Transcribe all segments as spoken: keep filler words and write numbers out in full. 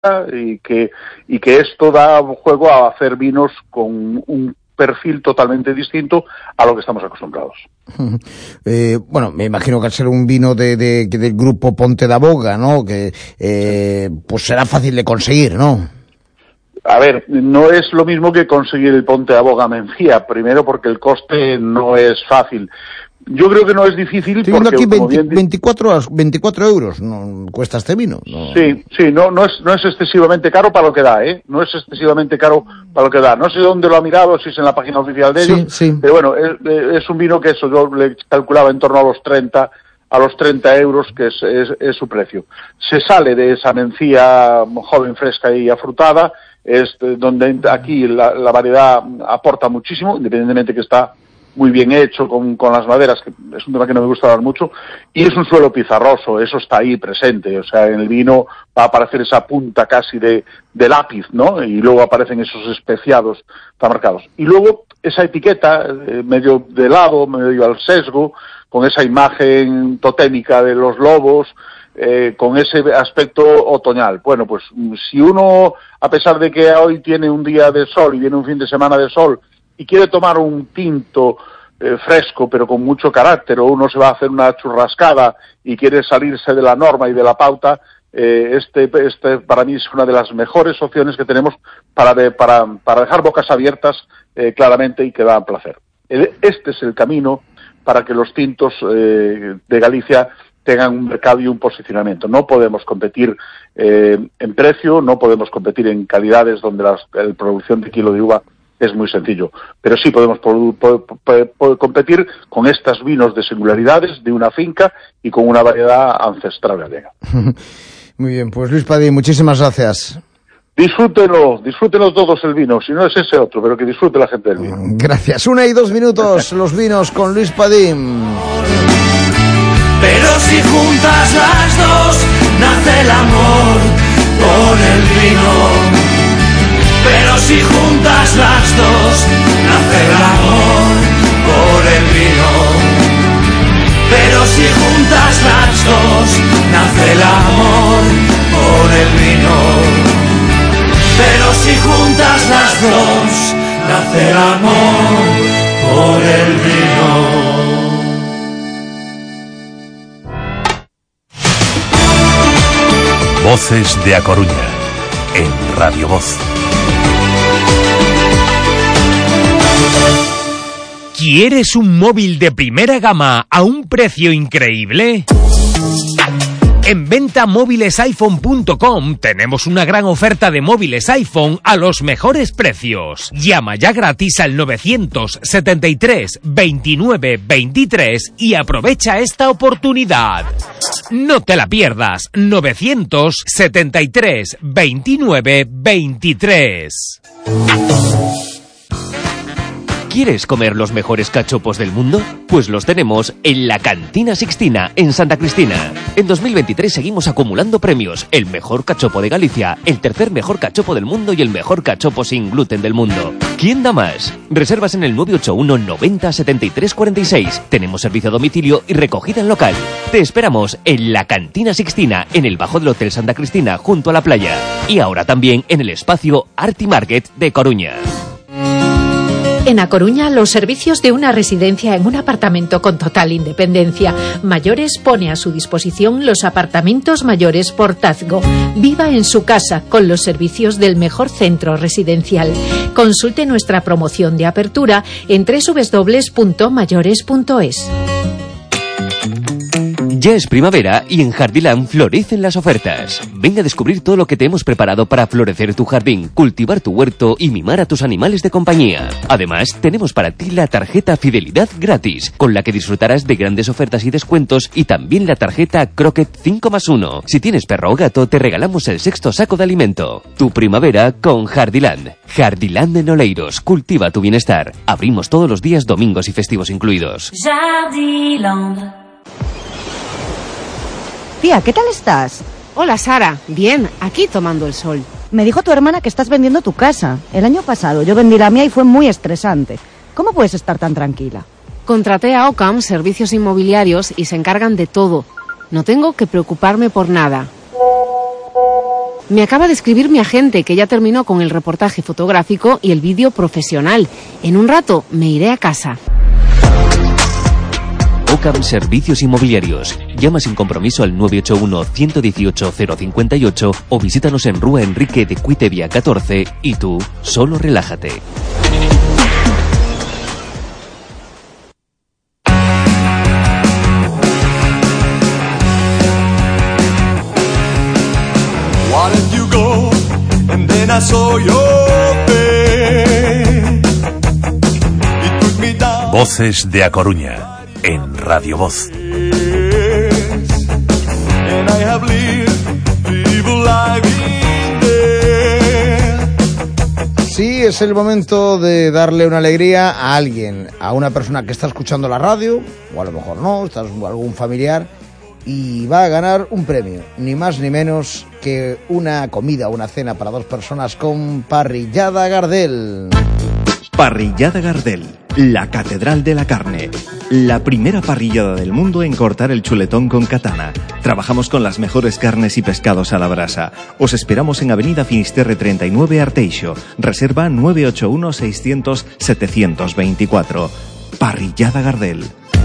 y que, y que esto da juego a hacer vinos con un perfil totalmente distinto a lo que estamos acostumbrados. Eh, bueno, me imagino que al ser un vino de, de, del grupo Ponte da Boga, ¿no? Que eh, pues será fácil de conseguir, ¿no? A ver, no es lo mismo que conseguir el Ponte da Boga Mencía, primero porque el coste no es fácil. Yo creo que no es difícil. Estoy viendo aquí veinte, veinticuatro, veinticuatro euros no cuesta este vino. No. Sí, sí, no, no es, no es excesivamente caro para lo que da, ¿eh? No es excesivamente caro para lo que da. No sé dónde lo ha mirado, si es en la página oficial de ellos, sí, sí. Pero bueno, es, es un vino que eso yo le calculaba en torno a los treinta, a los treinta euros, que es, es, es su precio. Se sale de esa mencía joven, fresca y afrutada, es donde aquí la, la variedad aporta muchísimo, independientemente que está muy bien hecho con, con las maderas, que es un tema que no me gusta hablar mucho, y es un suelo pizarroso, eso está ahí presente, o sea, en el vino va a aparecer esa punta casi de, de lápiz, ¿no? Y luego aparecen esos especiados tan marcados. Y luego esa etiqueta, eh, medio de lado, medio al sesgo, con esa imagen totémica de los lobos, eh, con ese aspecto otoñal. Bueno, pues si uno, a pesar de que hoy tiene un día de sol y viene un fin de semana de sol, y quiere tomar un tinto eh, fresco pero con mucho carácter, o uno se va a hacer una churrascada y quiere salirse de la norma y de la pauta, eh, este, este para mí es una de las mejores opciones que tenemos para, de, para, para dejar bocas abiertas eh, claramente y que dan placer. Este es el camino para que los tintos eh, de Galicia tengan un mercado y un posicionamiento. No podemos competir eh, en precio, no podemos competir en calidades donde la, la producción de kilo de uva es muy sencillo, pero sí podemos po po po competir con estos vinos de singularidades de una finca y con una variedad ancestral gallega. Muy bien, pues Luis Padín, muchísimas gracias. Disfrútenlo, disfrútenlo todos el vino, si no es ese otro, pero que disfrute la gente del vino. Gracias. Una y dos minutos, los vinos con Luis Padín. Pero si juntas las dos, nace el amor con el vino. Pero si juntas las dos, nace el amor por el vino. Pero si juntas las dos, nace el amor por el vino. Pero si juntas las dos, nace el amor por el vino. Voces de A Coruña, en Radio Voz. ¿Quieres un móvil de primera gama a un precio increíble? En venta móviles iphone punto com tenemos una gran oferta de móviles iPhone a los mejores precios. Llama ya gratis al novecientos setenta y tres veintinueve veintitrés y aprovecha esta oportunidad. No te la pierdas, novecientos setenta y tres veintinueve veintitrés. ¿Quieres comer los mejores cachopos del mundo? Pues los tenemos en la Cantina Sixtina, en Santa Cristina. En dos mil veintitrés seguimos acumulando premios. El mejor cachopo de Galicia, el tercer mejor cachopo del mundo y el mejor cachopo sin gluten del mundo. ¿Quién da más? Reservas en el nueve ocho uno noventa setenta y tres cuarenta y seis. Tenemos servicio a domicilio y recogida en local. Te esperamos en la Cantina Sixtina, en el bajo del Hotel Santa Cristina, junto a la playa. Y ahora también en el espacio Arti Market de Coruña. En A Coruña, los servicios de una residencia en un apartamento con total independencia. Mayores pone a su disposición los apartamentos mayores Portazgo. Viva en su casa con los servicios del mejor centro residencial. Consulte nuestra promoción de apertura en doble u doble u doble u punto mayores punto es. Ya es primavera y en Jardiland florecen las ofertas. Ven a descubrir todo lo que te hemos preparado para florecer tu jardín, cultivar tu huerto y mimar a tus animales de compañía. Además, tenemos para ti la tarjeta Fidelidad gratis, con la que disfrutarás de grandes ofertas y descuentos, y también la tarjeta Croquet cinco más uno. Si tienes perro o gato, te regalamos el sexto saco de alimento. Tu primavera con Jardiland. Jardiland en Oleiros. Cultiva tu bienestar. Abrimos todos los días, domingos y festivos incluidos. Jardiland. Tía, ¿qué tal estás? Hola, Sara. Bien, aquí tomando el sol. Me dijo tu hermana que estás vendiendo tu casa. El año pasado yo vendí la mía y fue muy estresante. ¿Cómo puedes estar tan tranquila? Contraté a Ocam Servicios Inmobiliarios y se encargan de todo. No tengo que preocuparme por nada. Me acaba de escribir mi agente, que ya terminó con el reportaje fotográfico y el vídeo profesional. En un rato me iré a casa. Ocam Servicios Inmobiliarios. Llama sin compromiso al nueve ocho uno, uno uno ocho, cero cinco ocho o visítanos en Rúa Enrique de Cuitevia catorce y tú solo relájate. What if you go and then I saw your face? It took me down. Voces de A Coruña en Radio Voz. And I have lived the evil life in there. Sí, es el momento de darle una alegría a alguien, a una persona que está escuchando la radio, o a lo mejor no, estás algún familiar, y va a ganar un premio, ni más ni menos que una comida, una cena para dos personas con Parrillada Gardel. Parrillada Gardel, la catedral de la carne. La primera parrillada del mundo en cortar el chuletón con katana. Trabajamos con las mejores carnes y pescados a la brasa. Os esperamos en Avenida Finisterre treinta y nueve Arteixo. Reserva nueve ocho uno, seiscientos, setecientos veinticuatro. Parrillada Gardel.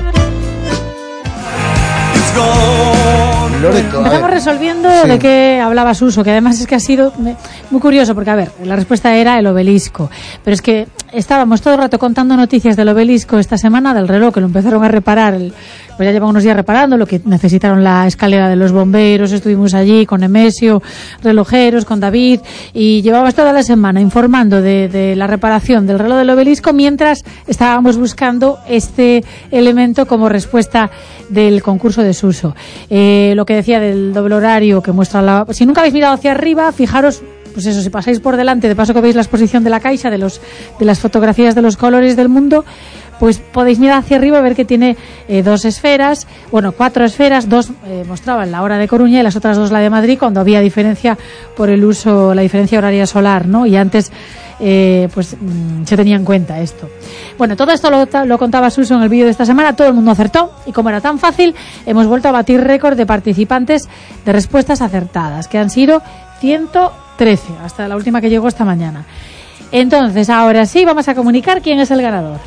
Loreto, Empezamos resolviendo sí. de qué hablaba Suso, que además es que ha sido muy curioso, porque a ver, la respuesta era el obelisco, pero es que estábamos todo el rato contando noticias del obelisco esta semana, del reloj, que lo empezaron a reparar, el, pues ya llevan unos días reparando, lo que necesitaron la escalera de los bomberos, estuvimos allí con Emesio, relojeros, con David, y llevábamos toda la semana informando de, de la reparación del reloj del obelisco, mientras estábamos buscando este elemento como respuesta del concurso de Suso. Eh, lo que decía del doble horario que muestra la... Si nunca habéis mirado hacia arriba, fijaros, pues eso, si pasáis por delante, de paso que veis la exposición de la Caixa, de los de las fotografías de los colores del mundo, pues podéis mirar hacia arriba y ver que tiene eh, dos esferas, bueno, cuatro esferas, dos eh, mostraban la hora de Coruña y las otras dos la de Madrid, cuando había diferencia por el uso, la diferencia horaria solar, ¿no? Y antes eh, pues mmm, se tenía en cuenta esto. Bueno, todo esto lo, lo contaba Suso en el vídeo de esta semana, todo el mundo acertó, y como era tan fácil, hemos vuelto a batir récord de participantes de respuestas acertadas, que han sido ciento trece, hasta la última que llegó esta mañana. Entonces, ahora sí, vamos a comunicar quién es el ganador.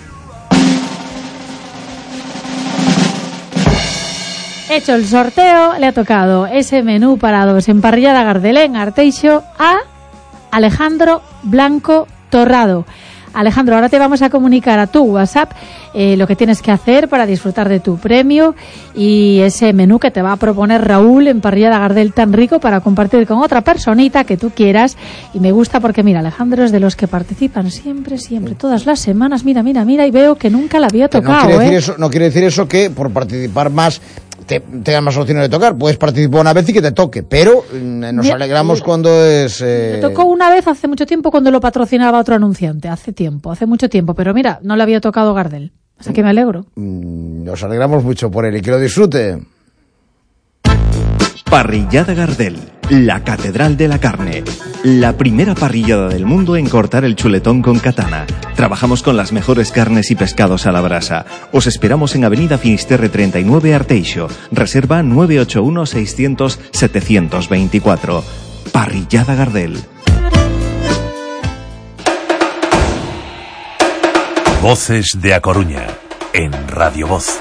Hecho el sorteo, le ha tocado ese menú para dos en Parrillada Gardel en Arteixo a Alejandro Blanco Torrado. Alejandro, ahora te vamos a comunicar a tu WhatsApp eh, lo que tienes que hacer para disfrutar de tu premio y ese menú que te va a proponer Raúl en Parrillada Gardel tan rico para compartir con otra personita que tú quieras. Y me gusta porque, mira, Alejandro es de los que participan siempre, siempre, todas las semanas. Mira, mira, mira, y veo que nunca le había tocado. No quiere decir ¿eh? eso, no quiere decir eso que por participar más te tengas más opciones de tocar. Puedes participar una vez y que te toque, pero eh, nos Mira, alegramos eh, cuando es... Eh... Me tocó una vez hace mucho tiempo cuando lo patrocinaba otro anunciante, hace tiempo, hace mucho tiempo, pero mira, no le había tocado Gardel, así que me alegro. Mm, nos alegramos mucho por él y que lo disfrute. Parrillada Gardel, la catedral de la carne. La primera parrillada del mundo en cortar el chuletón con katana. Trabajamos con las mejores carnes y pescados a la brasa. Os esperamos en Avenida Finisterre treinta y nueve Arteixo. Reserva nueve ocho uno, seiscientos, setecientos veinticuatro. Parrillada Gardel. Voces de A Coruña en Radio Voz.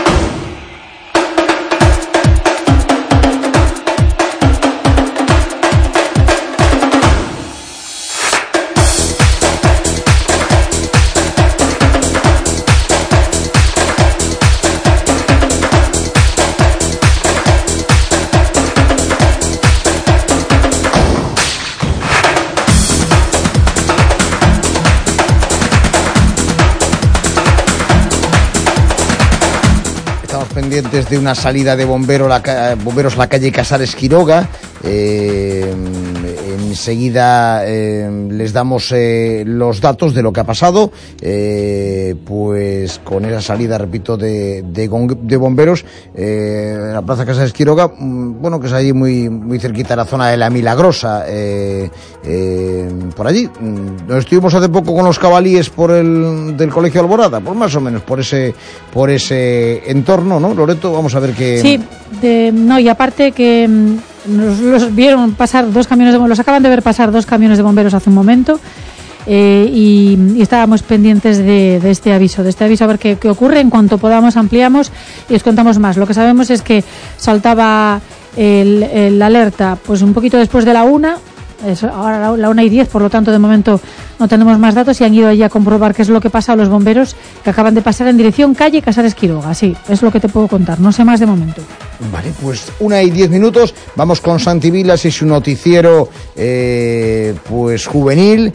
Pendientes de una salida de bombero, la, bomberos a la calle Casares Quiroga. Eh, enseguida eh, les damos eh, los datos de lo que ha pasado, eh, pues con esa salida, repito, de, de, de bomberos eh, en la plaza Casares Quiroga, bueno, que es allí muy, muy cerquita de la zona de la Milagrosa, eh, eh, por allí. Nos estuvimos hace poco con los cabalíes por el del Colegio Alborada, pues más o menos por ese por ese entorno, ¿no, Loreto? Vamos a ver qué... Sí, de, no, y aparte que nos los vieron pasar dos camiones de bomberos, los acaban de ver pasar dos camiones de bomberos hace un momento. Eh, y, y estábamos pendientes de, de este aviso, de este aviso a ver qué, qué ocurre. En cuanto podamos ampliamos y os contamos más. Lo que sabemos es que saltaba el, el alerta pues un poquito después de la una, es ahora la, la una y diez, por lo tanto de momento no tenemos más datos y han ido allí a comprobar qué es lo que pasa a los bomberos que acaban de pasar en dirección calle Casares Quiroga. Sí, es lo que te puedo contar, no sé más de momento. Vale, pues una y diez minutos, vamos con Santi Vilas y su noticiero eh, pues juvenil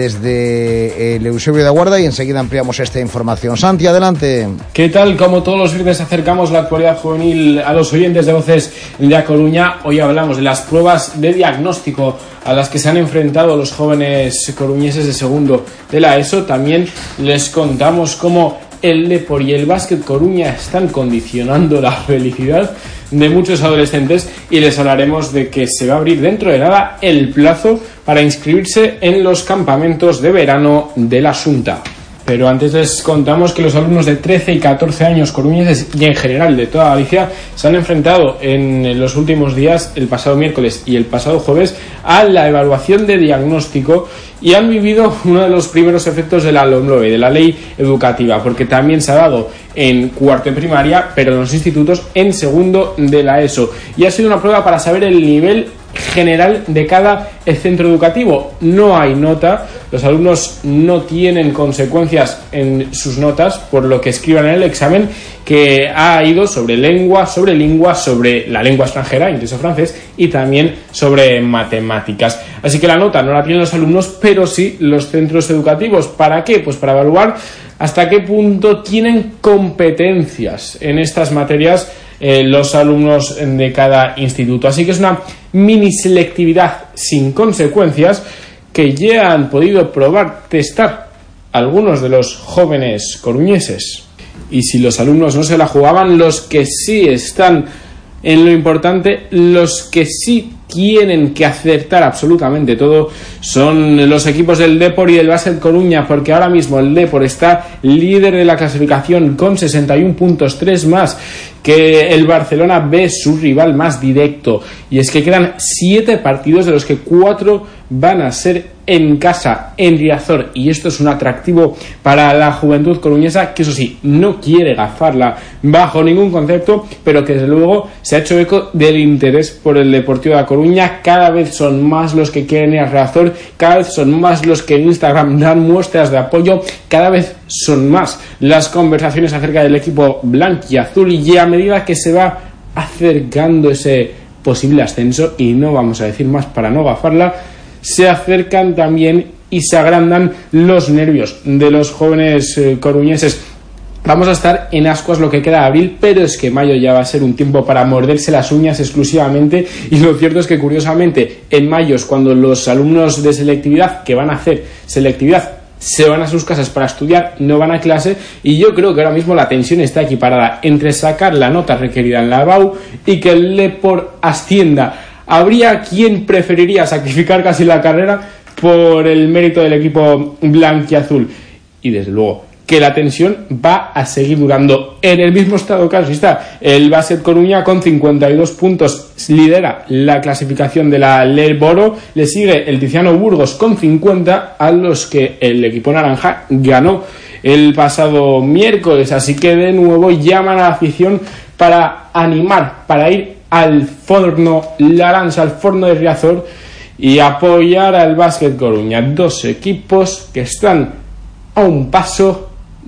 desde el Eusebio de Aguarda y enseguida ampliamos esta información. Santi, adelante. ¿Qué tal? Como todos los viernes acercamos la actualidad juvenil a los oyentes de Voces de A Coruña. Hoy hablamos de las pruebas de diagnóstico a las que se han enfrentado los jóvenes coruñeses de segundo de la ESO. También les contamos cómo el Depor y el Básquet Coruña están condicionando la felicidad de muchos adolescentes y les hablaremos de que se va a abrir dentro de nada el plazo para inscribirse en los campamentos de verano de la Xunta. Pero antes les contamos que los alumnos de trece y catorce años coruñeses y en general de toda Galicia se han enfrentado en los últimos días, el pasado miércoles y el pasado jueves, a la evaluación de diagnóstico y han vivido uno de los primeros efectos de la LOMLOE, de la ley educativa, porque también se ha dado en cuarto de primaria, pero en los institutos en segundo de la ESO. Y ha sido una prueba para saber el nivel general de cada centro educativo. No hay nota, los alumnos no tienen consecuencias en sus notas por lo que escriban en el examen, que ha ido sobre lengua, sobre lengua, sobre la lengua extranjera, inglés o francés, y también sobre matemáticas. Así que la nota no la tienen los alumnos, pero sí los centros educativos. ¿Para qué? Pues para evaluar hasta qué punto tienen competencias en estas materias eh, los alumnos de cada instituto. Así que es una mini selectividad sin consecuencias que ya han podido probar, testar algunos de los jóvenes coruñeses. Y si los alumnos no se la jugaban, los que sí están en lo importante, los que sí tienen que acertar absolutamente todo, son los equipos del Depor y del Básquet Coruña, porque ahora mismo el Depor está líder de la clasificación con sesenta y uno puntos, tres más que el Barcelona B, su rival más directo. Y es que quedan siete partidos, de los que cuatro van a ser en casa, en Riazor, y esto es un atractivo para la juventud coruñesa, que eso sí, no quiere gafarla bajo ningún concepto, pero que desde luego se ha hecho eco del interés por el Deportivo de A Coruña. Cada vez son más los que quieren ir a Riazor, cada vez son más los que en Instagram dan muestras de apoyo, cada vez son más las conversaciones acerca del equipo blanquiazul, y a medida que se va acercando ese posible ascenso, y no vamos a decir más para no gafarla, se acercan también y se agrandan los nervios de los jóvenes eh, coruñeses. Vamos a estar en ascuas lo que queda de abril, pero es que mayo ya va a ser un tiempo para morderse las uñas exclusivamente, y lo cierto es que curiosamente en mayo es cuando los alumnos de selectividad que van a hacer selectividad se van a sus casas para estudiar, no van a clase, y yo creo que ahora mismo la tensión está equiparada entre sacar la nota requerida en la B A U y que el Depor ascienda. Habría quien preferiría sacrificar casi la carrera por el mérito del equipo blanquiazul, y desde luego que la tensión va a seguir durando. En el mismo estado casi está el Básquet Coruña con cincuenta y dos puntos, lidera la clasificación de la Leboro, le sigue el Tiziano Burgos con cincuenta, a los que el equipo naranja ganó el pasado miércoles. Así que de nuevo llaman a la afición para animar, para ir al forno Laranza, al forno de Riazor, y apoyar al Básquet Coruña. Dos equipos que están a un paso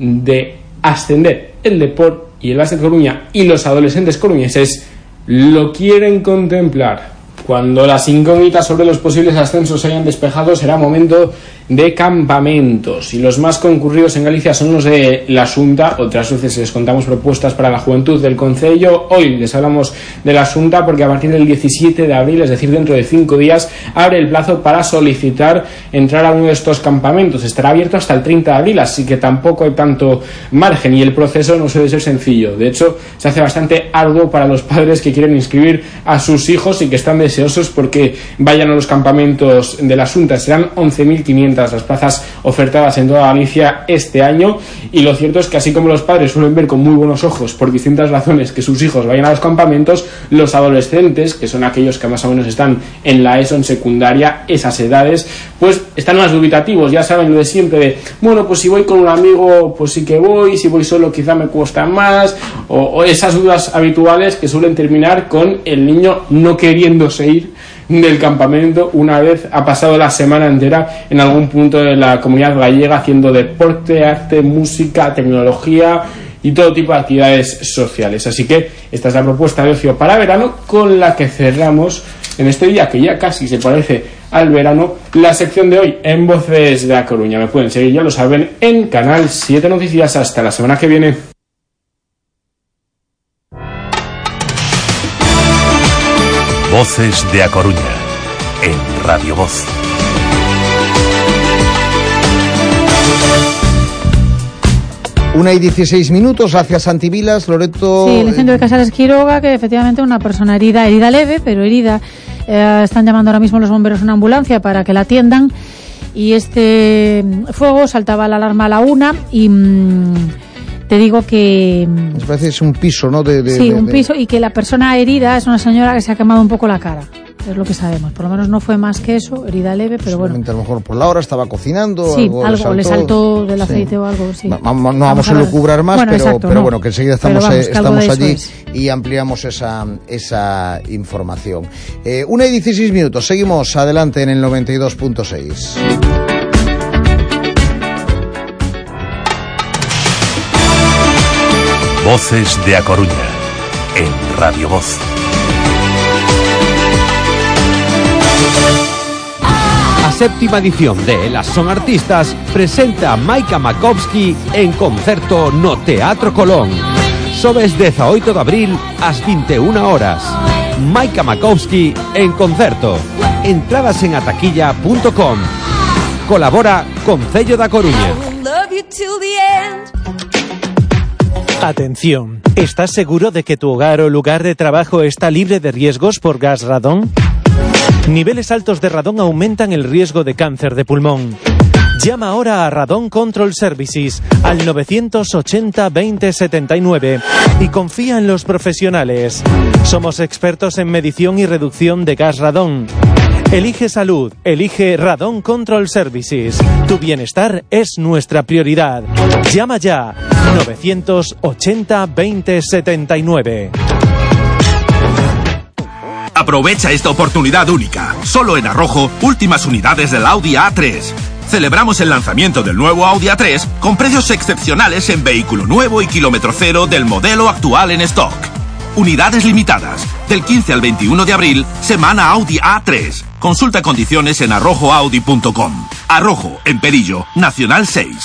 de ascender. El Depor y el Básquet Coruña, y los adolescentes coruñeses lo quieren contemplar. Cuando las incógnitas sobre los posibles ascensos se hayan despejado, será momento de campamentos, y los más concurridos en Galicia son los de la Xunta. Otras veces les contamos propuestas para la juventud del concello. Hoy les hablamos de la Xunta porque a partir del diecisiete de abril, es decir, dentro de cinco días, abre el plazo para solicitar entrar a uno de estos campamentos. Estará abierto hasta el treinta de abril, así que tampoco hay tanto margen, y el proceso no suele ser sencillo. De hecho, se hace bastante arduo para los padres que quieren inscribir a sus hijos y que están deseando deseosos porque vayan a los campamentos de la Xunta. Serán once mil quinientas las plazas ofertadas en toda Galicia este año, y lo cierto es que así como los padres suelen ver con muy buenos ojos por distintas razones que sus hijos vayan a los campamentos, los adolescentes, que son aquellos que más o menos están en la ESO, en secundaria, esas edades, pues están más dubitativos. Ya saben lo de siempre de, bueno, pues si voy con un amigo, pues sí que voy, si voy solo quizá me cuesta más, o, o esas dudas habituales que suelen terminar con el niño no queriéndose ir del campamento una vez ha pasado la semana entera en algún punto de la comunidad gallega haciendo deporte, arte, música, tecnología y todo tipo de actividades sociales. Así que esta es la propuesta de ocio para verano con la que cerramos en este día que ya casi se parece al verano la sección de hoy en Voces de A Coruña. Me pueden seguir, ya lo saben, en Canal siete Noticias. Hasta la semana que viene. Voces de A Coruña, en Radio Voz. Una y dieciséis minutos, hacia Santivilas, Loreto. Sí, el incendio de Casares Quiroga, que efectivamente una persona herida, herida leve, pero herida. Eh, están llamando ahora mismo los bomberos a una ambulancia para que la atiendan. Y este fuego saltaba la alarma a la una y... Mmm, te digo que... Me parece que es un piso, ¿no? De, de, sí, de, un de... piso, y que la persona herida es una señora que se ha quemado un poco la cara. Es lo que sabemos. Por lo menos no fue más que eso, herida leve, pero bueno. A lo mejor por la hora estaba cocinando. Sí, algo, algo le, saltó, le saltó del aceite sí. o algo, sí. No, no, no vamos a lucubrar más, bueno, pero, exacto, pero no. bueno, que enseguida estamos, vamos, eh, estamos allí es. y ampliamos esa, esa información. Eh, una y dieciséis minutos, seguimos adelante en el noventa y dos punto seis. Voces de A Coruña, en Radio Voz. A séptima edición de Elas son artistas presenta Maika Makowski en concerto no Teatro Colón. Sobes dezaoito de abril ás vinte e unha horas. Maika Makowski en concerto. Entradas en ataquilla punto com. Colabora Concello da Coruña. Atención, ¿estás seguro de que tu hogar o lugar de trabajo está libre de riesgos por gas radón? Niveles altos de radón aumentan el riesgo de cáncer de pulmón. Llama ahora a Radon Control Services al nueve ochenta veinte setenta y nueve y confía en los profesionales. Somos expertos en medición y reducción de gas radón. Elige salud, elige Radon Control Services. Tu bienestar es nuestra prioridad. Llama ya nueve ochenta veinte setenta y nueve. Aprovecha esta oportunidad única. Solo en Arrojo, últimas unidades del Audi A tres. Celebramos el lanzamiento del nuevo Audi A tres con precios excepcionales en vehículo nuevo y kilómetro cero del modelo actual en stock. Unidades limitadas. Del quince al veintiuno de abril, semana Audi A tres. Consulta condiciones en arrojo audi punto com. Arrojo, en Perillo, Nacional seis.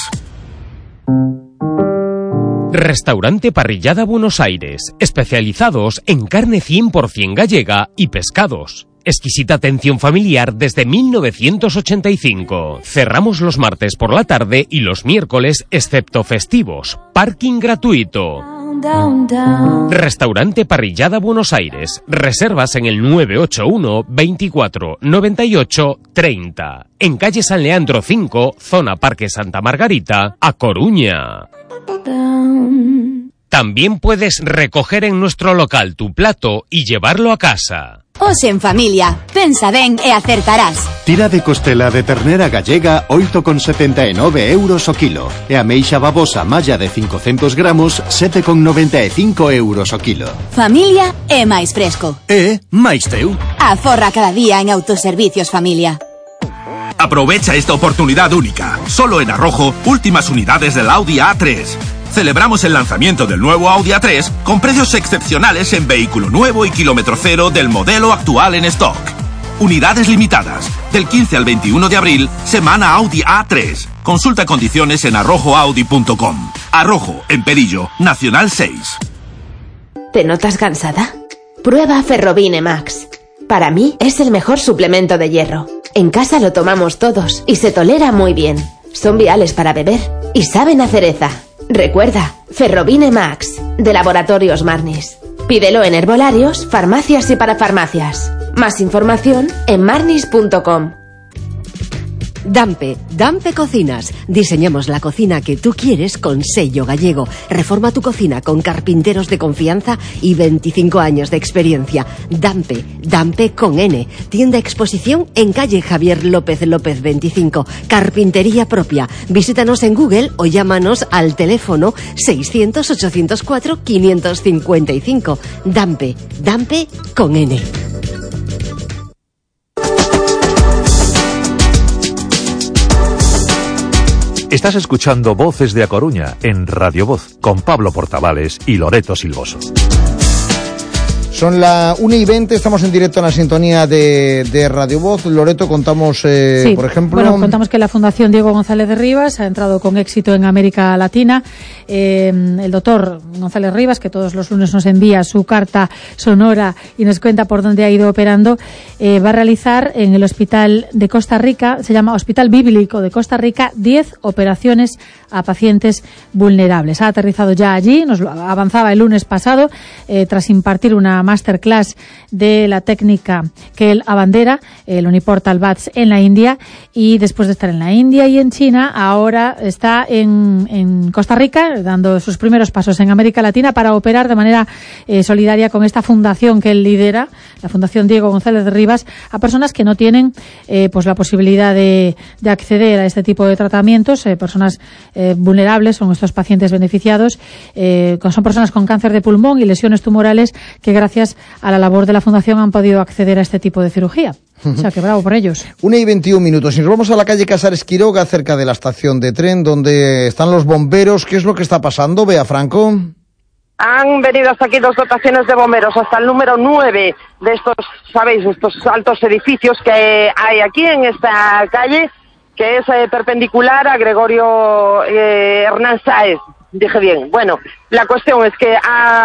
Restaurante Parrillada Buenos Aires, especializados en carne cien por ciento gallega y pescados. Exquisita atención familiar desde mil novecientos ochenta y cinco. Cerramos los martes por la tarde y los miércoles, excepto festivos. Parking gratuito. Restaurante Parrillada Buenos Aires. Reservas en el nueve ocho uno veinticuatro noventa y ocho treinta. En calle San Leandro cinco, zona Parque Santa Margarita, A Coruña. También puedes recoger en nuestro local tu plato y llevarlo a casa. Hoxe en familia, pensa ben e acertarás. Tira de costela de ternera gallega oito con setenta e nove euros o kilo e ameixa babosa malla de cincocentos gramos sete con noventa e cinco euros o kilo. Familia é máis fresco. E máis teu. Aforra cada día en Autoservicios Familia. Aprovecha esta oportunidad única. Solo en Arrojo, últimas unidades del Audi A tres. Celebramos el lanzamiento del nuevo Audi A tres con precios excepcionales en vehículo nuevo y kilómetro cero del modelo actual en stock. Unidades limitadas. Del quince al veintiuno de abril, semana Audi A tres. Consulta condiciones en arrojo audi punto com. Arrojo, en Perillo, Nacional seis. ¿Te notas cansada? Prueba Ferrobine Max. Para mí es el mejor suplemento de hierro. En casa lo tomamos todos y se tolera muy bien. Son viales para beber y saben a cereza. Recuerda, Ferrobine Max, de Laboratorios Marnis. Pídelo en herbolarios, farmacias y parafarmacias. Más información en marnis punto com. Dampe, Dampe Cocinas. Diseñamos la cocina que tú quieres con sello gallego. Reforma tu cocina con carpinteros de confianza y veinticinco años de experiencia. Dampe, Dampe con N. Tienda exposición en calle Javier López López veinticinco. Carpintería propia. Visítanos en Google o llámanos al teléfono seiscientos, ochocientos cuatro, quinientos cincuenta y cinco. Dampe, Dampe con N. Estás escuchando Voces de A Coruña en Radio Voz con Pablo Portavales y Loreto Silvoso. Son la una y veinte, estamos en directo en la sintonía de, de Radio Voz. Loreto, contamos, eh, sí, por ejemplo... Bueno, contamos que la Fundación Diego González de Rivas ha entrado con éxito en América Latina. Eh, el doctor González Rivas, que todos los lunes nos envía su carta sonora y nos cuenta por dónde ha ido operando, eh, va a realizar en el Hospital de Costa Rica, se llama Hospital Bíblico de Costa Rica, diez operaciones a pacientes vulnerables. Ha aterrizado ya allí, nos lo avanzaba el lunes pasado, eh, tras impartir una masterclass de la técnica que él abandera, el Uniportal Bats en la India, y después de estar en la India y en China, ahora está en, en Costa Rica, dando sus primeros pasos en América Latina para operar de manera eh, solidaria con esta fundación que él lidera, la Fundación Diego González de Rivas, a personas que no tienen eh, pues la posibilidad de, de acceder a este tipo de tratamientos, eh, personas eh, vulnerables, son estos pacientes beneficiados, eh, son personas con cáncer de pulmón y lesiones tumorales que gracias a la labor de la Fundación han podido acceder a este tipo de cirugía. O sea, que bravo por ellos. Una y veintiún minutos. Y nos vamos a la calle Casares Quiroga, cerca de la estación de tren, donde están los bomberos. ¿Qué es lo que está pasando, Bea Franco? Han venido hasta aquí dos dotaciones de bomberos, hasta el número nueve de estos, sabéis, estos altos edificios que hay aquí en esta calle, que es eh, perpendicular a Gregorio eh, Hernán Sáez. Dije bien. Bueno, la cuestión es que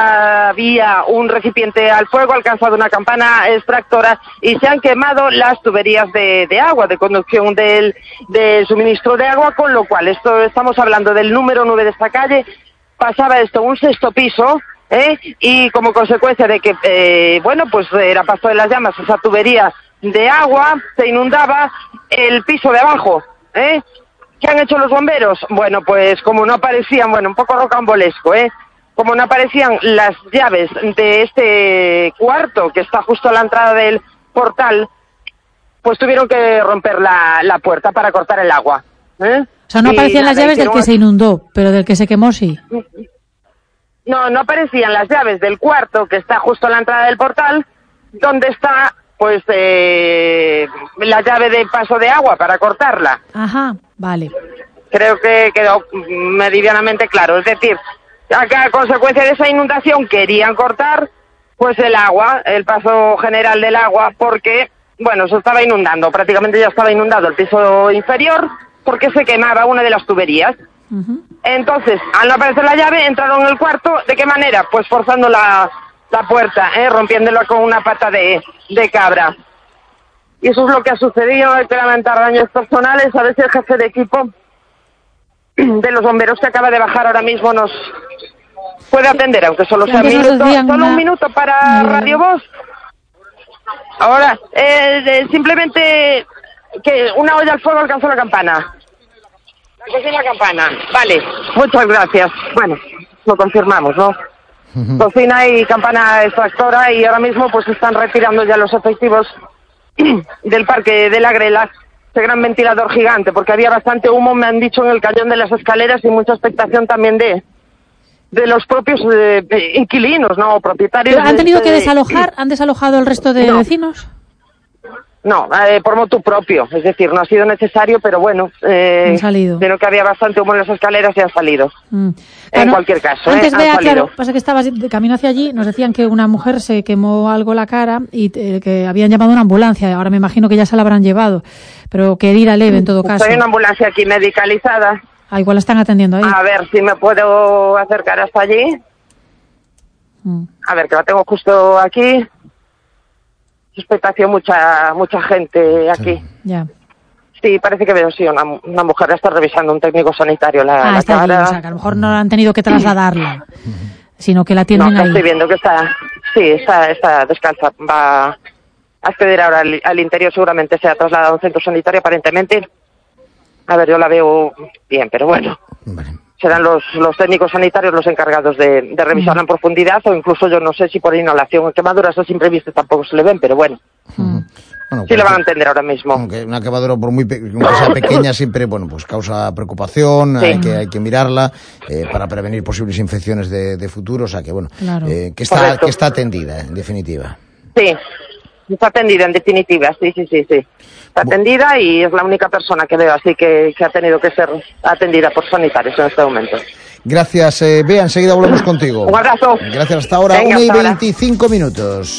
había un recipiente al fuego, ha alcanzado una campana extractora y se han quemado las tuberías de, de agua, de conducción del, del suministro de agua, con lo cual, esto estamos hablando del número nueve de esta calle, pasaba esto un sexto piso, ¿eh? Y como consecuencia de que, eh, bueno, pues era paso de las llamas, esa tubería de agua, se inundaba el piso de abajo, ¿eh? ¿Qué han hecho los bomberos? Bueno, pues como no aparecían, bueno, un poco rocambolesco, ¿eh? Como no aparecían las llaves de este cuarto que está justo a la entrada del portal, pues tuvieron que romper la, la puerta para cortar el agua, ¿eh? O sea, no aparecían las llaves del que se inundó, pero del que se quemó sí. No, no aparecían las llaves del cuarto que está justo a la entrada del portal, donde está, pues, eh, la llave de paso de agua para cortarla. Ajá, vale. Creo que quedó meridianamente claro. Es decir, acá a consecuencia de esa inundación querían cortar, pues, el agua, el paso general del agua, porque, bueno, se estaba inundando, prácticamente ya estaba inundado el piso inferior, porque se quemaba una de las tuberías. Uh-huh. Entonces, al no aparecer la llave, entraron en el cuarto. ¿De qué manera? Pues forzando la, la puerta, ¿eh? Rompiéndola con una pata de, de cabra. Y eso es lo que ha sucedido. Hay que lamentar daños personales. A ver si el jefe de equipo de los bomberos que acaba de bajar ahora mismo nos puede atender, aunque solo sea un minuto. Solo una... un minuto para no. Radio Voz. Ahora, eh, de, simplemente que una olla al fuego alcanzó la campana. La cocina campana. Vale, muchas gracias. Bueno, lo confirmamos, ¿no? Uh-huh. Cocina y campana extractora, y ahora mismo pues están retirando ya los efectivos del parque de la Grela, ese gran ventilador gigante, porque había bastante humo, me han dicho, en el cañón de las escaleras, y mucha expectación también de de los propios eh, inquilinos, ¿no? Propietarios. ¿Pero han tenido este, que desalojar? ¿Han desalojado el resto de no. vecinos? No, eh, por motu propio, es decir, no ha sido necesario, pero bueno, eh, han salido. Vieron que había bastante humo en las escaleras y han salido. Mm. En bueno, cualquier caso, antes eh, de, han claro, pasa que estabas de camino hacia allí, nos decían que una mujer se quemó algo la cara y eh, que habían llamado a una ambulancia. Ahora me imagino que ya se la habrán llevado, pero que herida leve en todo caso. Hay una ambulancia aquí medicalizada. Ah, igual la están atendiendo ahí. A ver si me puedo acercar hasta allí. Mm. A ver, que la tengo justo aquí. Expectación mucha mucha gente aquí. Sí. Ya. Sí, parece que veo, sí, una, una mujer está revisando, un técnico sanitario la, ah, la está cara. Allí, o sea, que a lo mejor no han tenido que trasladarla, sino que la tienen no, ahí. Estoy viendo que está, sí, está, está descalza, va acceder ahora al, al interior, seguramente sea trasladado a un centro sanitario, aparentemente. A ver, yo la veo bien, pero bueno. Vale. Serán los, los técnicos sanitarios los encargados de, de revisarla en profundidad, o incluso yo no sé si por inhalación o quemaduras así imprevistas tampoco se le ven, pero bueno. Mm. Bueno, sí le van a entender ahora mismo. Aunque una quemadura, por muy pe sea pequeña, siempre, bueno, pues causa preocupación, sí. hay, que, hay que mirarla eh, para prevenir posibles infecciones de, de futuro, o sea que, bueno, claro. eh, que, está, que está atendida, en definitiva. Sí, está atendida, en definitiva, sí, sí, sí, sí. Está atendida y es la única persona que veo así que, que ha tenido que ser atendida por sanitarios en este momento. Gracias, eh, Bea, enseguida volvemos contigo. Un abrazo. Gracias, hasta ahora, una y veinticinco minutos.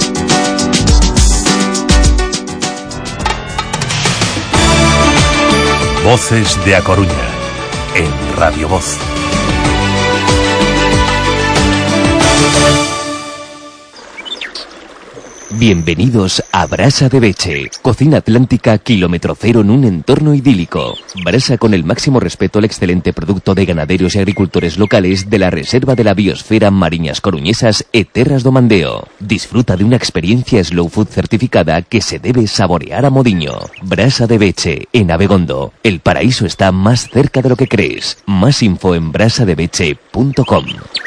Voces de A Coruña, en Radio Voz. Bienvenidos a Brasa de Beche, cocina atlántica kilómetro cero en un entorno idílico. Brasa con el máximo respeto al excelente producto de ganaderos y agricultores locales de la Reserva de la Biosfera Mariñas Coruñesas e Terras do Mandeo. Disfruta de una experiencia slow food certificada que se debe saborear a modiño. Brasa de Beche, en Abegondo. El paraíso está más cerca de lo que crees. Más info en brasa de beche punto com.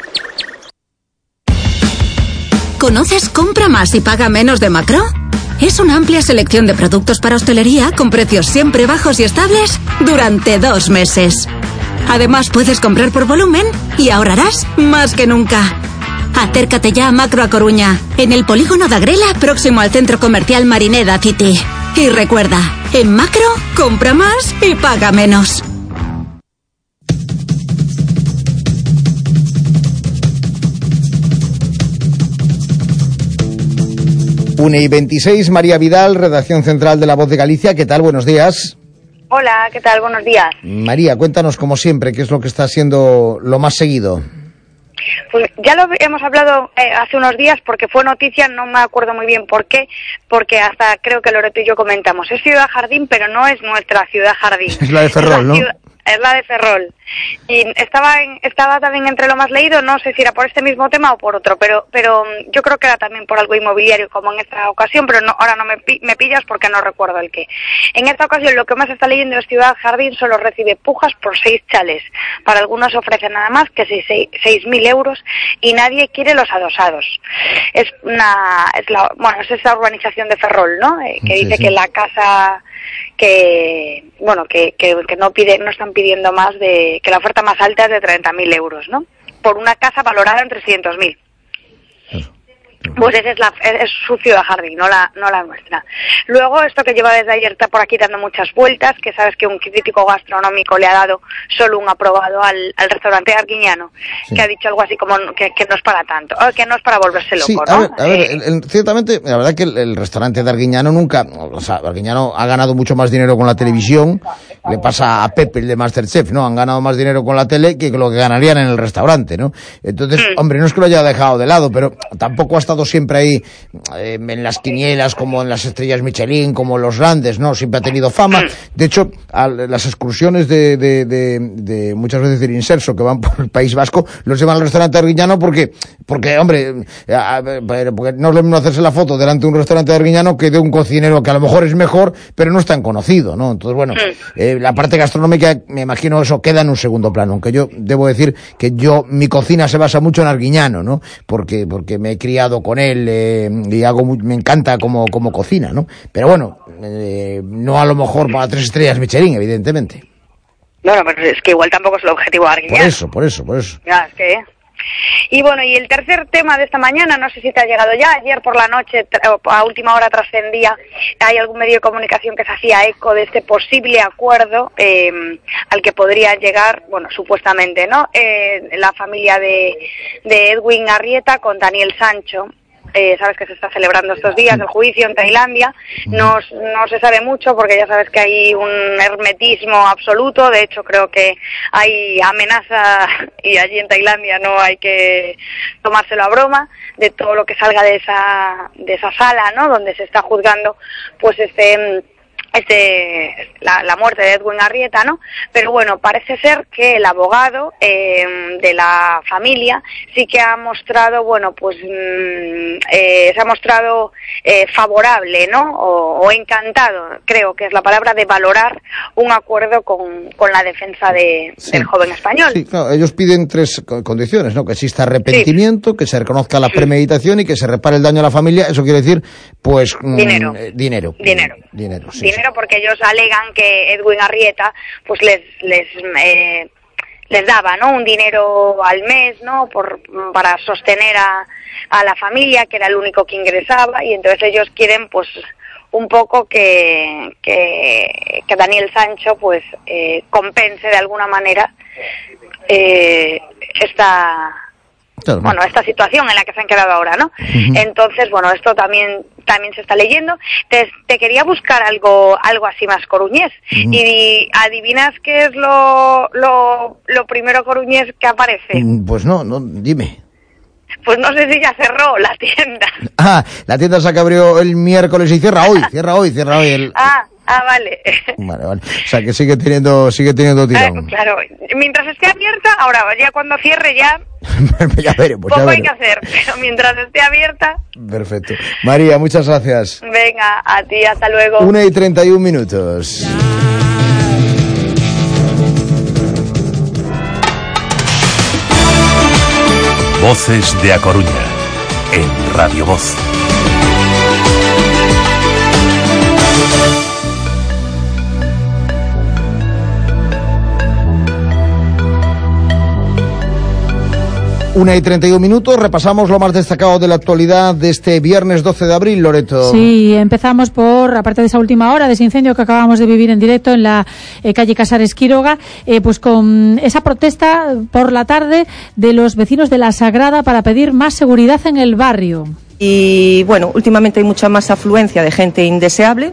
¿Conoces Compra Más y Paga Menos de Macro? Es una amplia selección de productos para hostelería con precios siempre bajos y estables durante dos meses. Además, puedes comprar por volumen y ahorrarás más que nunca. Acércate ya a Macro A Coruña, en el polígono de Agrela, próximo al centro comercial Marineda City. Y recuerda, en Macro, compra más y paga menos. una y veintiséis, María Vidal, redacción central de La Voz de Galicia. ¿Qué tal? Buenos días. Hola, ¿qué tal? Buenos días. María, cuéntanos como siempre, ¿qué es lo que está siendo lo más seguido? Pues ya lo hemos hablado eh, hace unos días porque fue noticia, no me acuerdo muy bien por qué, porque hasta creo que Loreto y yo comentamos, es Ciudad Jardín, pero no es nuestra Ciudad Jardín. Es la de Ferrol, ¿no? Ciudad, es la de Ferrol. Y estaba en, estaba también entre lo más leído, no sé si era por este mismo tema o por otro, pero pero yo creo que era también por algo inmobiliario, como en esta ocasión, pero no, ahora no me, me pillas porque no recuerdo el qué. En esta ocasión lo que más está leyendo es Ciudad Jardín solo recibe pujas por seis chales. Para algunos ofrecen nada más que seis mil euros y nadie quiere los adosados. Es una, es la, bueno, es esa urbanización de Ferrol, ¿no? Eh, que sí, dice sí. que la casa que, bueno, que, que, que no pide, no están pidiendo más de, que la oferta más alta es de treinta mil euros, ¿no? Por una casa valorada en trescientos mil. Pues esa es, la, es su Ciudad Jardín, no la, no la nuestra. Luego, esto que lleva desde ayer está por aquí dando muchas vueltas, que sabes que un crítico gastronómico le ha dado solo un aprobado al, al restaurante Arguiñano, sí. que ha dicho algo así como que, que no es para tanto, o que no es para volverse loco, sí, ¿no? A ver, a ver eh, el, el, ciertamente, la verdad que el, el restaurante de Arguiñano nunca, o sea, Arguiñano ha ganado mucho más dinero con la televisión, le pasa a Pepe, el de Masterchef, ¿no? Han ganado más dinero con la tele que lo que ganarían en el restaurante, ¿no? Entonces, mm. hombre, no es que lo haya dejado de lado, pero tampoco ha estado siempre ahí eh, en las quinielas como en las estrellas Michelin, como los grandes, ¿no? Siempre ha tenido fama. De hecho, a las excursiones de, de, de, de muchas veces del Inserso que van por el País Vasco, los llevan al restaurante Arguiñano porque, porque hombre, a, a, porque no es lo mismo hacerse la foto delante de un restaurante de Arguiñano que de un cocinero que a lo mejor es mejor, pero no es tan conocido, ¿no? Entonces, bueno, eh, la parte gastronómica, me imagino eso queda en un segundo plano, aunque yo debo decir que yo, mi cocina se basa mucho en Arguiñano, ¿no? Porque, porque me he criado con él, eh, y hago muy, me encanta como, como cocina, ¿no? Pero bueno, eh, no a lo mejor para tres estrellas Michelin, evidentemente. Bueno, pero es que igual tampoco es el objetivo de Arguiñano. Por eso, por eso, por eso. Ya, es que... Y bueno, y el tercer tema de esta mañana, no sé si te ha llegado ya, ayer por la noche, a última hora trascendía, hay algún medio de comunicación que se hacía eco de este posible acuerdo eh, al que podría llegar, bueno, supuestamente, ¿no? Eh, la familia de, de Edwin Arrieta con Daniel Sancho. Eh, sabes que se está celebrando estos días el juicio en Tailandia, no, no se sabe mucho porque ya sabes que hay un hermetismo absoluto, de hecho creo que hay amenaza y allí en Tailandia no hay que tomárselo a broma de todo lo que salga de esa, de esa sala, ¿no? Donde se está juzgando pues este... Este, la, la muerte de Edwin Arrieta, ¿no? Pero bueno, parece ser que el abogado eh, de la familia sí que ha mostrado, bueno, pues mm, eh, se ha mostrado eh, favorable, ¿no? O, o encantado, creo que es la palabra, de valorar un acuerdo con, con la defensa de, sí. del joven español. Sí, claro, ellos piden tres condiciones, ¿no? Que exista arrepentimiento, sí. que se reconozca la premeditación y que se repare el daño a la familia. Eso quiere decir, pues... Dinero. Mm, eh, dinero. Dinero. Dinero, sí, dinero sí. Porque ellos alegan que Edwin Arrieta, pues les... les eh, les daba, ¿no?, un dinero al mes, ¿no?, por, para sostener a, a la familia, que era el único que ingresaba, y entonces ellos quieren, pues, un poco que, que, que Daniel Sancho, pues, eh, compense de alguna manera eh, esta... Claro. Bueno, esta situación en la que se han quedado ahora, ¿no? Uh-huh. Entonces, bueno, esto también también se está leyendo. Te, te quería buscar algo algo así más coruñés. Uh-huh. Y ¿adivinas qué es lo, lo, lo primero coruñés que aparece? Pues no, no, dime. Pues no sé si ya cerró la tienda. Ah, la tienda se abrió el miércoles y cierra hoy, cierra hoy, cierra hoy. El... Ah, ah, vale. Vale, vale. O sea, que sigue teniendo, sigue teniendo tirón. Eh, claro, mientras esté abierta, ahora ya cuando cierre ya... ya veremos, poco ya veremos. hay que hacer, pero mientras esté abierta... Perfecto. María, muchas gracias. Venga, a ti, hasta luego. Una y treinta y un minutos. Voces de A Coruña, en Radio Voz. Una y treinta y un minutos, repasamos lo más destacado de la actualidad de este viernes doce de abril, Loreto. Sí, empezamos por, aparte de esa última hora, de ese incendio que acabamos de vivir en directo en la eh, calle Casares Quiroga, eh, pues con esa protesta por la tarde de los vecinos de La Sagrada para pedir más seguridad en el barrio. Y bueno, últimamente hay mucha más afluencia de gente indeseable.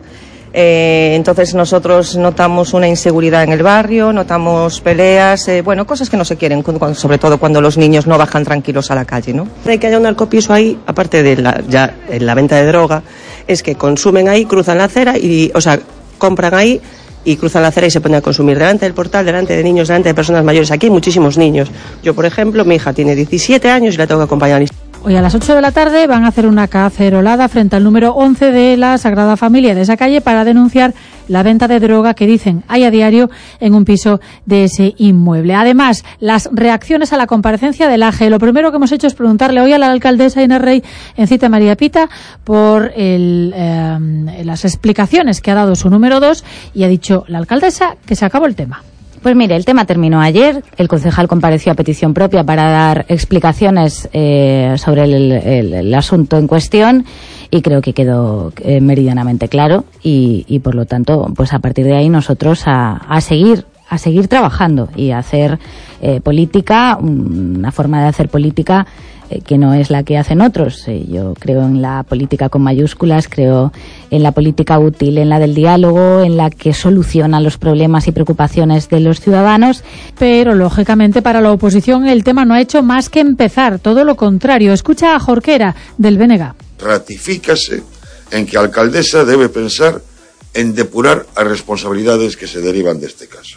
Eh, entonces nosotros notamos una inseguridad en el barrio, notamos peleas, eh, bueno, cosas que no se quieren, cuando, sobre todo cuando los niños no bajan tranquilos a la calle, ¿no? De que haya un narcopiso ahí, aparte de la, ya, la venta de droga, es que consumen ahí, cruzan la acera y, o sea, compran ahí y cruzan la acera y se ponen a consumir delante del portal, delante de niños, delante de personas mayores. Aquí hay muchísimos niños. Yo, por ejemplo, mi hija tiene diecisiete años y la tengo que acompañar. Hoy a las ocho de la tarde van a hacer una cacerolada frente al número once de la Sagrada Familia de esa calle para denunciar la venta de droga que dicen hay a diario en un piso de ese inmueble. Además, las reacciones a la comparecencia del A G E. Lo primero que hemos hecho es preguntarle hoy a la alcaldesa Inés Rey en cita María Pita por el, eh, las explicaciones que ha dado su número dos y ha dicho la alcaldesa que se acabó el tema. Pues mire, el tema terminó ayer. El concejal compareció a petición propia para dar explicaciones eh, sobre el, el, el asunto en cuestión y creo que quedó eh, meridianamente claro y, y por lo tanto, pues a partir de ahí nosotros a, a seguir a seguir trabajando y a hacer eh, política, una forma de hacer política eh, que no es la que hacen otros. Eh, yo creo en la política con mayúsculas, creo en la política útil, en la del diálogo, en la que soluciona los problemas y preocupaciones de los ciudadanos. Pero, lógicamente, para la oposición el tema no ha hecho más que empezar, todo lo contrario. Escucha a Jorquera, del B N G. Ratifícase en que a alcaldesa debe pensar en depurar as responsabilidades que se derivan deste caso.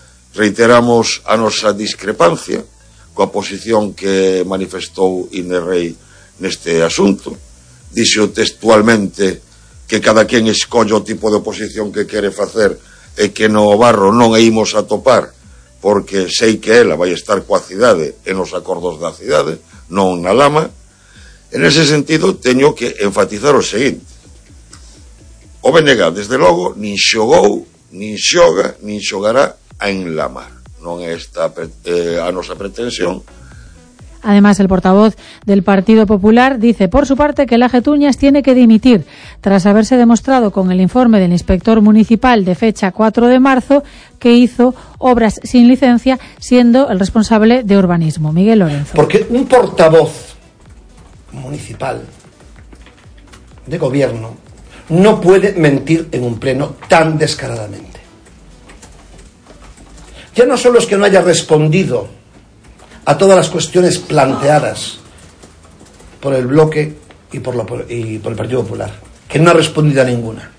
Reiteramos a nosa discrepancia coa posición que manifestou Inés Rey neste asunto. Dixo textualmente que cada quen escolle o tipo de oposición que quere facer e que no barro non a imos a topar porque sei que ela vai estar coa cidade e nos acordos da cidade, non na lama. En ese sentido, teño que enfatizar o seguinte. O B N G, desde logo, nin xogou, nin xoga, nin xogará a enlamar. Non é esta eh, a nosa pretensión. Además, el portavoz del Partido Popular dice, por su parte, que el A G E Tuñas tiene que dimitir tras haberse demostrado con el informe del inspector municipal de fecha cuatro de marzo que hizo obras sin licencia siendo el responsable de urbanismo. Miguel Lorenzo. Porque un portavoz municipal de gobierno no puede mentir en un pleno tan descaradamente. Ya no solo es que no haya respondido a todas las cuestiones planteadas por el bloque y por, lo, y por el Partido Popular, que no ha respondido a ninguna,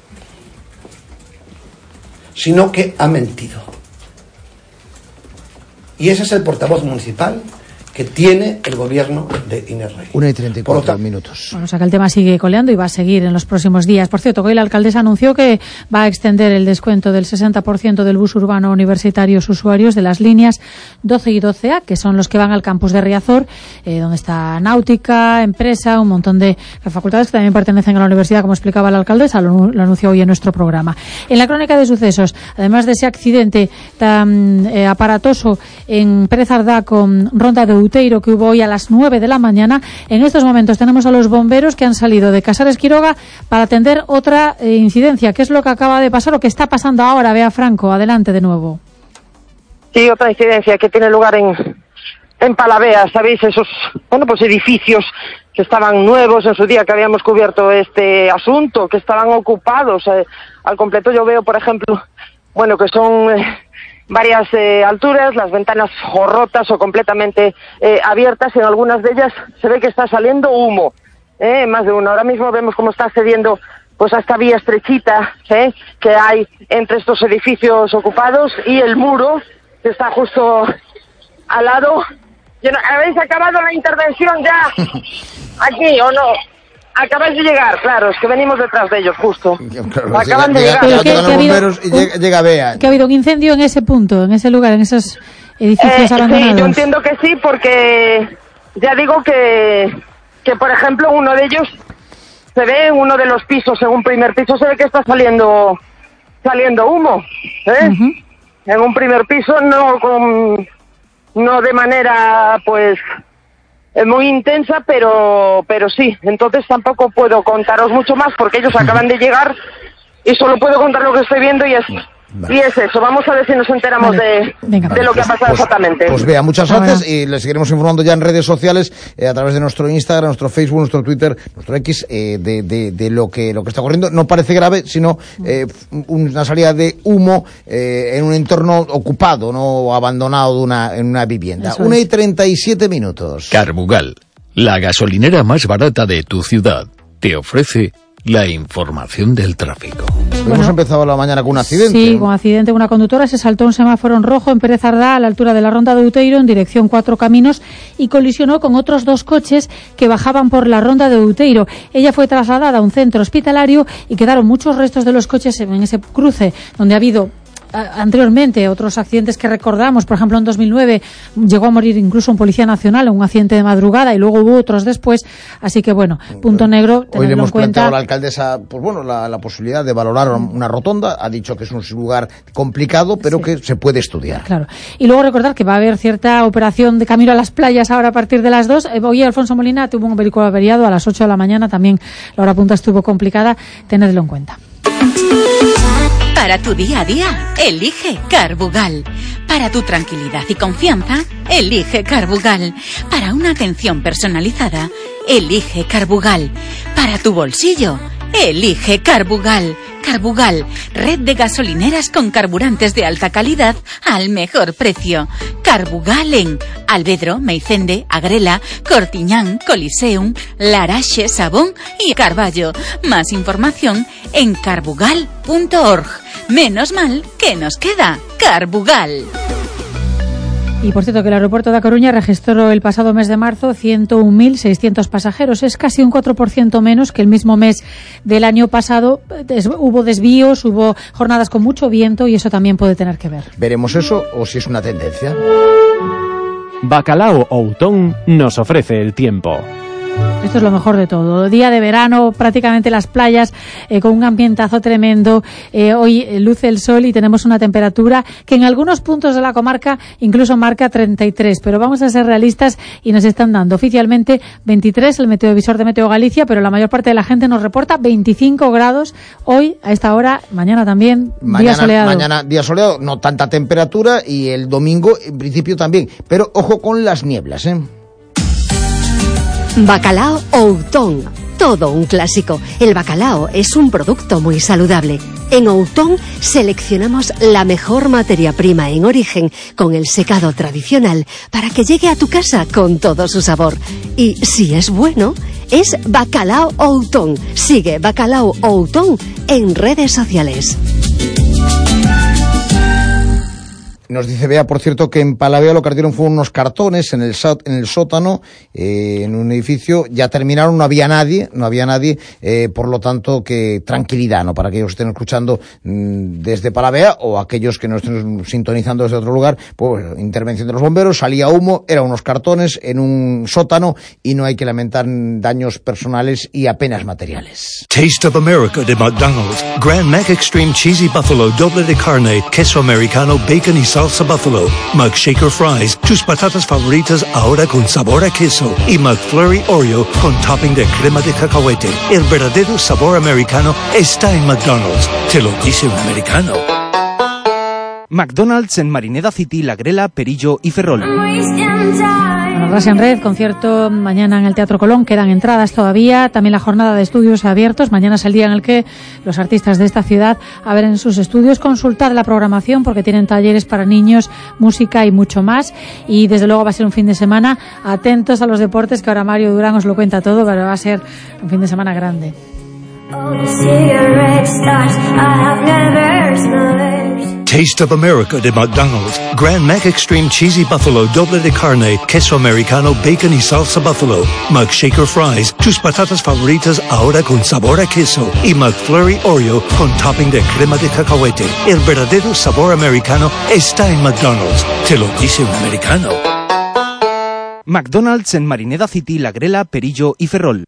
sino que ha mentido. Y ese es el portavoz municipal que tiene el gobierno de Inés Rey. una y treinta y cuatro minutos. Bueno, o sea que el tema sigue coleando y va a seguir en los próximos días. Por cierto, hoy la alcaldesa anunció que va a extender el descuento del sesenta por ciento del bus urbano universitario a sus usuarios de las líneas doce y doce A, que son los que van al campus de Riazor, eh, donde está náutica, empresa, un montón de facultades que también pertenecen a la universidad, como explicaba la alcaldesa, lo, lo anunció hoy en nuestro programa. En la crónica de sucesos, además de ese accidente tan eh, aparatoso en Pérez Ardá con Ronda de Uteiro que hubo hoy a las nueve de la mañana, en estos momentos tenemos a los bomberos que han salido de Casares Quiroga para atender otra eh, incidencia. ¿Qué es lo que acaba de pasar o qué está pasando ahora? Bea Franco, adelante de nuevo. Sí, otra incidencia que tiene lugar en, en Palavea, ¿sabéis? Esos, bueno, pues edificios que estaban nuevos en su día, que habíamos cubierto este asunto, que estaban ocupados eh, al completo. Yo veo, por ejemplo, bueno, que son... Eh, varias eh, alturas, las ventanas o rotas o completamente eh, abiertas, en algunas de ellas se ve que está saliendo humo, eh, más de uno. Ahora mismo vemos cómo está accediendo pues a esta vía estrechita eh, que hay entre estos edificios ocupados y el muro que está justo al lado. ¿Habéis acabado la intervención ya aquí o no? Acabáis de llegar, claro, es que venimos detrás de ellos, justo. Claro, acaban de llegar. Llegan, llegan los bomberos y llega, llega Bea. ¿Que ha habido un incendio en ese punto, en ese lugar, en esos edificios eh, abandonados? Sí, yo entiendo que sí, porque ya digo que, que, por ejemplo, uno de ellos se ve en uno de los pisos, en un primer piso, se ve que está saliendo saliendo humo, ¿eh? Uh-huh. En un primer piso, no con no de manera, pues... muy intensa, pero pero sí, entonces tampoco puedo contaros mucho más porque ellos acaban de llegar y solo puedo contar lo que estoy viendo y es vale. y es eso. Vamos a ver si nos enteramos vale. de, Venga, de lo que ha pasado pues, exactamente. Pues vea, muchas gracias y les seguiremos informando ya en redes sociales, eh, a través de nuestro Instagram, nuestro Facebook, nuestro Twitter, nuestro X, eh, de, de, de lo que lo que está ocurriendo. No parece grave, sino eh, una salida de humo eh, en un entorno ocupado, no abandonado de una, en una vivienda. una y treinta y siete minutos. Carbugal, la gasolinera más barata de tu ciudad, te ofrece la información del tráfico. Bueno, hemos empezado la mañana con un accidente. Sí, con un accidente. Una conductora se saltó un semáforo en rojo en Pérez Ardá, a la altura de la Ronda de Uteiro, en dirección Cuatro Caminos, y colisionó con otros dos coches que bajaban por la Ronda de Uteiro. Ella fue trasladada a un centro hospitalario y quedaron muchos restos de los coches en ese cruce, donde ha habido anteriormente otros accidentes que recordamos. Por ejemplo, en dos mil nueve llegó a morir incluso un policía nacional en un accidente de madrugada y luego hubo otros después, así que bueno, punto negro, hoy le hemos planteado a la alcaldesa pues bueno, la, la posibilidad de valorar una rotonda. Ha dicho que es un lugar complicado, pero sí, que se puede estudiar. Claro, y luego recordar que va a haber cierta operación de camino a las playas ahora a partir de las dos. Hoy Alfonso Molina tuvo un vehículo averiado a las ocho de la mañana, también la hora punta estuvo complicada, tenedlo en cuenta. Para tu día a día, elige Carbugal. Para tu tranquilidad y confianza, elige Carbugal. Para una atención personalizada, elige Carbugal. Para tu bolsillo, elige Carbugal. Carbugal, red de gasolineras con carburantes de alta calidad al mejor precio. Carbugal en Alvedro, Meicende, Agrela, Cortiñán, Coliseum, Laraxe, Sabón y Carballo. Más información en carbugal punto org. Menos mal que nos queda Carbugal. Y por cierto que el aeropuerto de A Coruña registró el pasado mes de marzo ciento un mil seiscientos pasajeros. Es casi un cuatro por ciento menos que el mismo mes del año pasado. Des, hubo desvíos, hubo jornadas con mucho viento y eso también puede tener que ver. Veremos eso o si es una tendencia. Bacalao Outón nos ofrece el tiempo. Esto es lo mejor de todo. Día de verano, prácticamente las playas eh, con un ambientazo tremendo. Eh, hoy eh, luce el sol y tenemos una temperatura que en algunos puntos de la comarca incluso marca treinta y tres. Pero vamos a ser realistas y nos están dando oficialmente veintitrés el meteovisor de Meteo Galicia, pero la mayor parte de la gente nos reporta veinticinco grados hoy a esta hora. Mañana también, mañana, día soleado. Mañana día soleado, no tanta temperatura, y el domingo en principio también. Pero ojo con las nieblas, ¿eh? Bacalao Outón, todo un clásico. El bacalao es un producto muy saludable. En Outón seleccionamos la mejor materia prima en origen con el secado tradicional para que llegue a tu casa con todo su sabor. Y si es bueno, es Bacalao Outón. Sigue Bacalao Outón en redes sociales. Nos dice Bea, por cierto, que en Palavea lo que ardieron fueron unos cartones en el, en el sótano, eh, en un edificio. Ya terminaron, no había nadie, no había nadie, eh, por lo tanto, que tranquilidad, ¿no? Para aquellos que estén escuchando mmm, desde Palavea o aquellos que nos estén sintonizando desde otro lugar, pues intervención de los bomberos, salía humo, eran unos cartones en un sótano y no hay que lamentar daños personales y apenas materiales. Taste of America de McDonald's. Grand Mac Extreme Cheesy Buffalo, doble de carne, queso americano, bacon y salsa buffalo. McShaker Fries, tus patatas favoritas ahora con sabor a queso. Y McFlurry Oreo con topping de crema de cacahuete. El verdadero sabor americano está en McDonald's. Te lo dice un americano. McDonald's en Marineda City, La Grela, Perillo y Ferrol. Bueno, Russian Red, concierto mañana en el Teatro Colón, quedan entradas todavía, también la jornada de estudios abiertos, mañana es el día en el que los artistas de esta ciudad abren sus estudios, consultad la programación porque tienen talleres para niños, música y mucho más, y desde luego va a ser un fin de semana, atentos a los deportes que ahora Mario Durán os lo cuenta todo, pero va a ser un fin de semana grande. Taste of America de McDonald's. Grand Mac Extreme Cheesy Buffalo, doble de carne, queso americano, bacon y salsa buffalo. McShaker Fries, tus patatas favoritas ahora con sabor a queso. Y McFlurry Oreo con topping de crema de cacahuete. El verdadero sabor americano está en McDonald's. Te lo dice un americano. McDonald's en Marineda City, La Grela, Perillo y Ferrol.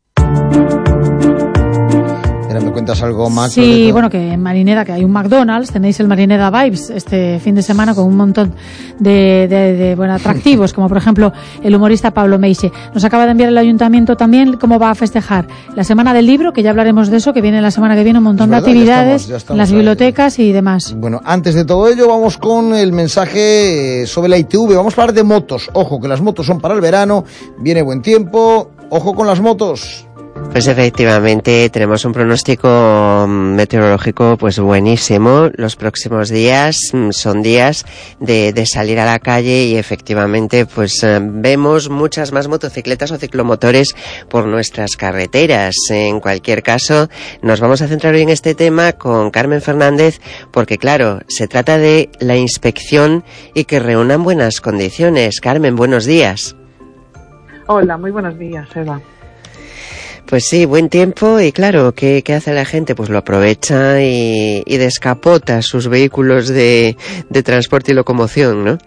¿Me cuentas algo más? Sí, de bueno, que en Marineda, que hay un McDonald's, tenéis el Marineda Vibes este fin de semana con un montón de, de, de bueno, atractivos, como por ejemplo el humorista Pablo Meixe. Nos acaba de enviar el ayuntamiento también cómo va a festejar la Semana del Libro, que ya hablaremos de eso, que viene la semana que viene un montón verdad, de actividades ya estamos, ya estamos en las bibliotecas ahí. Y demás. Bueno, antes de todo ello vamos con el mensaje sobre la I T V. Vamos a hablar de motos. Ojo, que las motos son para el verano, viene buen tiempo, ojo con las motos. Pues efectivamente tenemos un pronóstico meteorológico pues buenísimo. Los próximos días son días de, de salir a la calle y efectivamente pues vemos muchas más motocicletas o ciclomotores por nuestras carreteras. En cualquier caso, nos vamos a centrar hoy en este tema con Carmen Fernández porque claro, se trata de la inspección y que reúnan buenas condiciones. Carmen, buenos días. Hola, muy buenos días, Eva. Pues sí, buen tiempo y claro, ¿qué, qué hace la gente? Pues lo aprovecha y, y descapota sus vehículos de, de transporte y locomoción, ¿no?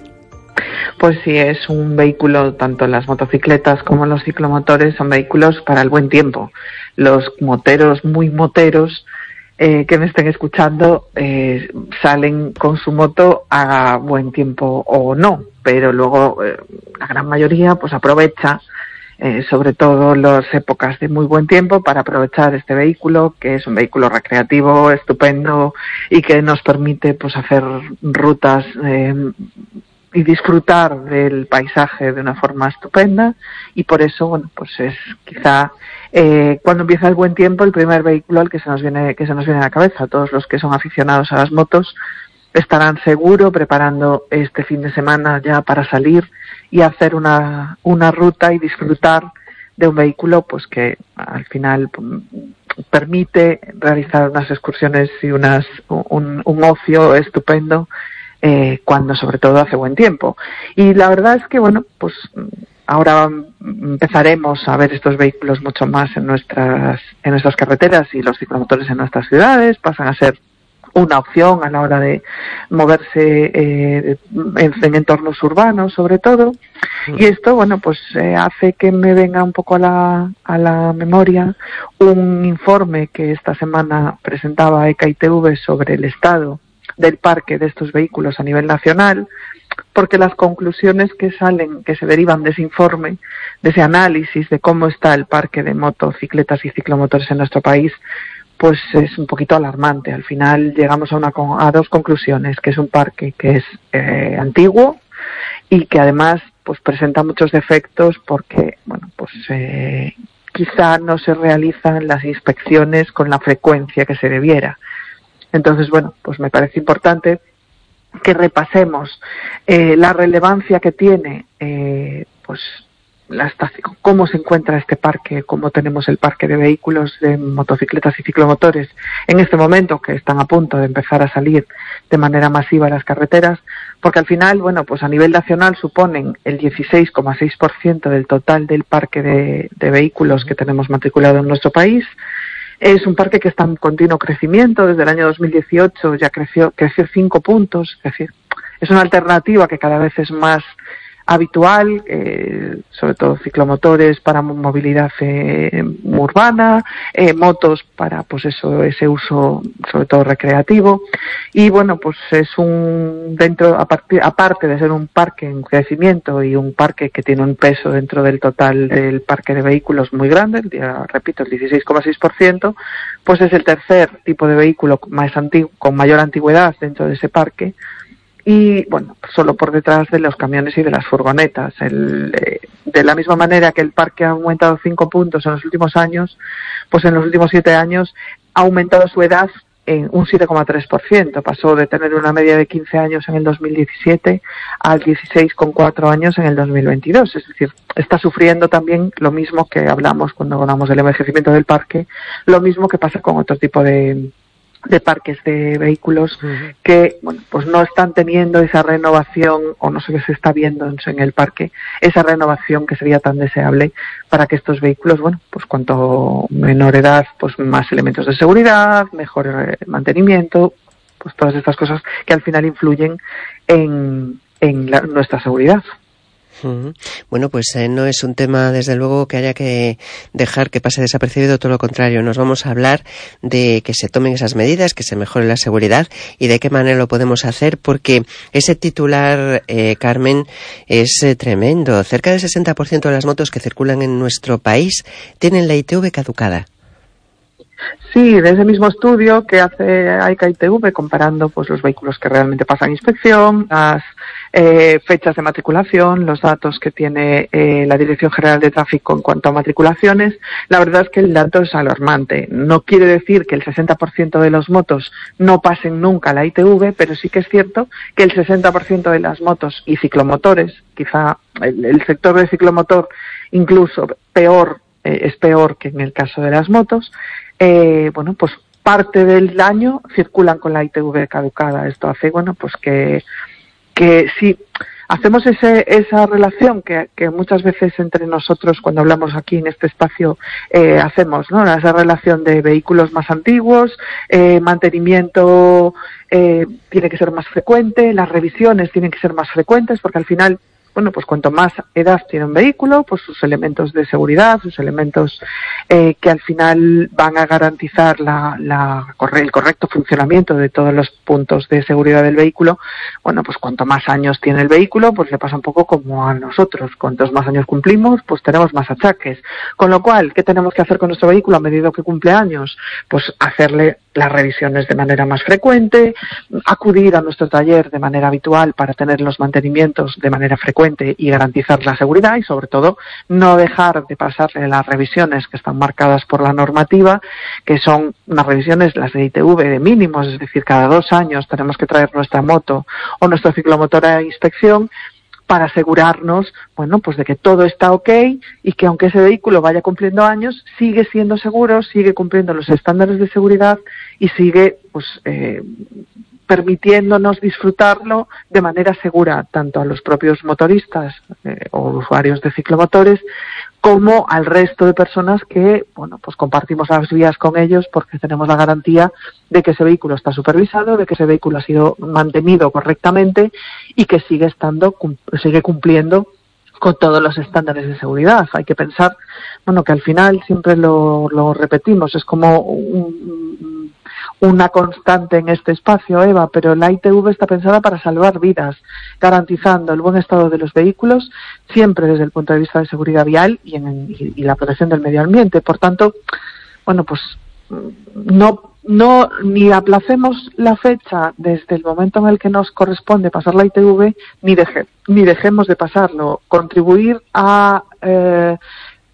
Pues sí, es un vehículo, tanto las motocicletas como los ciclomotores son vehículos para el buen tiempo. Los moteros, muy moteros, eh, que me estén escuchando, eh, salen con su moto a buen tiempo o no, pero luego eh, la gran mayoría pues aprovecha Eh, sobre todo las épocas de muy buen tiempo para aprovechar este vehículo, que es un vehículo recreativo estupendo y que nos permite pues hacer rutas eh, y disfrutar del paisaje de una forma estupenda, y por eso bueno pues es quizá eh, cuando empieza el buen tiempo el primer vehículo al que se nos viene que se nos viene a la cabeza. Todos los que son aficionados a las motos estarán seguro preparando este fin de semana ya para salir y hacer una, una ruta y disfrutar de un vehículo pues que al final permite realizar unas excursiones y unas un, un ocio estupendo eh, cuando sobre todo hace buen tiempo. Y la verdad es que bueno, pues ahora empezaremos a ver estos vehículos mucho más en nuestras en nuestras carreteras, y los ciclomotores en nuestras ciudades pasan a ser una opción a la hora de moverse eh, en, en entornos urbanos, sobre todo. Y esto, bueno, pues eh, hace que me venga un poco a la, a la memoria un informe que esta semana presentaba E C A I T V sobre el estado del parque de estos vehículos a nivel nacional, porque las conclusiones que salen, que se derivan de ese informe, de ese análisis de cómo está el parque de motocicletas y ciclomotores en nuestro país, pues es un poquito alarmante. Al final llegamos a, una, a dos conclusiones, que es un parque que es eh, antiguo y que además pues presenta muchos defectos porque, bueno, pues eh, quizá no se realizan las inspecciones con la frecuencia que se debiera. Entonces, bueno, pues me parece importante que repasemos eh, la relevancia que tiene eh, pues la estación, cómo se encuentra este parque, cómo tenemos el parque de vehículos, de motocicletas y ciclomotores en este momento, que están a punto de empezar a salir de manera masiva a las carreteras, porque al final, bueno, pues a nivel nacional suponen el dieciséis coma seis por ciento del total del parque de, de vehículos que tenemos matriculado en nuestro país. Es un parque que está en continuo crecimiento. Desde el año dos mil dieciocho ya creció, creció cinco puntos. Es decir, es una alternativa que cada vez es más habitual, eh, sobre todo ciclomotores para movilidad eh, urbana, eh, motos para pues eso, ese uso sobre todo recreativo. Y bueno, pues es un, dentro, aparte, aparte de ser un parque en crecimiento y un parque que tiene un peso dentro del total del parque de vehículos muy grande, ya repito, el dieciséis coma seis por ciento, pues es el tercer tipo de vehículo más antiguo, con mayor antigüedad dentro de ese parque. Y, bueno, solo por detrás de los camiones y de las furgonetas. El, eh, de la misma manera que el parque ha aumentado cinco puntos en los últimos años, pues en los últimos siete años ha aumentado su edad en un siete coma tres por ciento. Pasó de tener una media de quince años en el dos mil diecisiete al dieciséis coma cuatro años en el dos mil veintidós. Es decir, está sufriendo también lo mismo que hablamos cuando hablamos del envejecimiento del parque, lo mismo que pasa con otro tipo de... de parques de vehículos que, bueno, pues no están teniendo esa renovación, o no sé qué se está viendo en el parque, esa renovación que sería tan deseable para que estos vehículos, bueno, pues cuanto menor edad, pues más elementos de seguridad, mejor mantenimiento, pues todas estas cosas que al final influyen en, en la, nuestra seguridad. Uh-huh. Bueno, pues eh, no es un tema, desde luego, que haya que dejar que pase desapercibido, todo lo contrario. Nos vamos a hablar de que se tomen esas medidas, que se mejore la seguridad y de qué manera lo podemos hacer, porque ese titular, eh, Carmen, es eh, tremendo. Cerca del sesenta por ciento de las motos que circulan en nuestro país tienen la I T V caducada. Sí, de ese mismo estudio que hace AICA I T V, comparando pues los vehículos que realmente pasan inspección, las eh, fechas de matriculación, los datos que tiene eh, la Dirección General de Tráfico en cuanto a matriculaciones, la verdad es que el dato es alarmante. No quiere decir que el sesenta por ciento de las motos no pasen nunca la I T V, pero sí que es cierto que el sesenta por ciento de las motos y ciclomotores, quizá el, el sector del ciclomotor incluso peor, eh, es peor que en el caso de las motos, Eh, bueno, pues parte del año circulan con la I T V caducada. Esto hace, bueno, pues que, que si hacemos ese, esa relación que, que muchas veces entre nosotros cuando hablamos aquí en este espacio eh, hacemos, ¿no? Esa relación de vehículos más antiguos, eh, mantenimiento eh, tiene que ser más frecuente, las revisiones tienen que ser más frecuentes, porque al final, bueno, pues cuanto más edad tiene un vehículo, pues sus elementos de seguridad, sus elementos eh, que al final van a garantizar la, la, el correcto funcionamiento de todos los puntos de seguridad del vehículo, bueno, pues cuanto más años tiene el vehículo, pues le pasa un poco como a nosotros. Cuantos más años cumplimos, pues tenemos más achaques. Con lo cual, ¿qué tenemos que hacer con nuestro vehículo a medida que cumple años? Pues hacerle las revisiones de manera más frecuente, acudir a nuestro taller de manera habitual para tener los mantenimientos de manera frecuente y garantizar la seguridad, y sobre todo no dejar de pasarle las revisiones que están marcadas por la normativa, que son unas revisiones, las de I T V, de mínimos, es decir, cada dos años tenemos que traer nuestra moto o nuestro ciclomotor a inspección para asegurarnos, bueno, pues de que todo está ok y que aunque ese vehículo vaya cumpliendo años, sigue siendo seguro, sigue cumpliendo los estándares de seguridad y sigue, pues, eh, permitiéndonos disfrutarlo de manera segura, tanto a los propios motoristas eh, o usuarios de ciclomotores, como al resto de personas que, bueno, pues compartimos las vías con ellos, porque tenemos la garantía de que ese vehículo está supervisado, de que ese vehículo ha sido mantenido correctamente y que sigue estando, sigue cumpliendo con todos los estándares de seguridad. Hay que pensar, bueno, que al final siempre lo, lo repetimos, es como un, una constante en este espacio, Eva, pero la I T V está pensada para salvar vidas, garantizando el buen estado de los vehículos, siempre desde el punto de vista de seguridad vial y, en, y, y la protección del medio ambiente. Por tanto, bueno, pues no no ni aplacemos la fecha desde el momento en el que nos corresponde pasar la I T V, ni deje, ni dejemos de pasarlo. Contribuir a eh,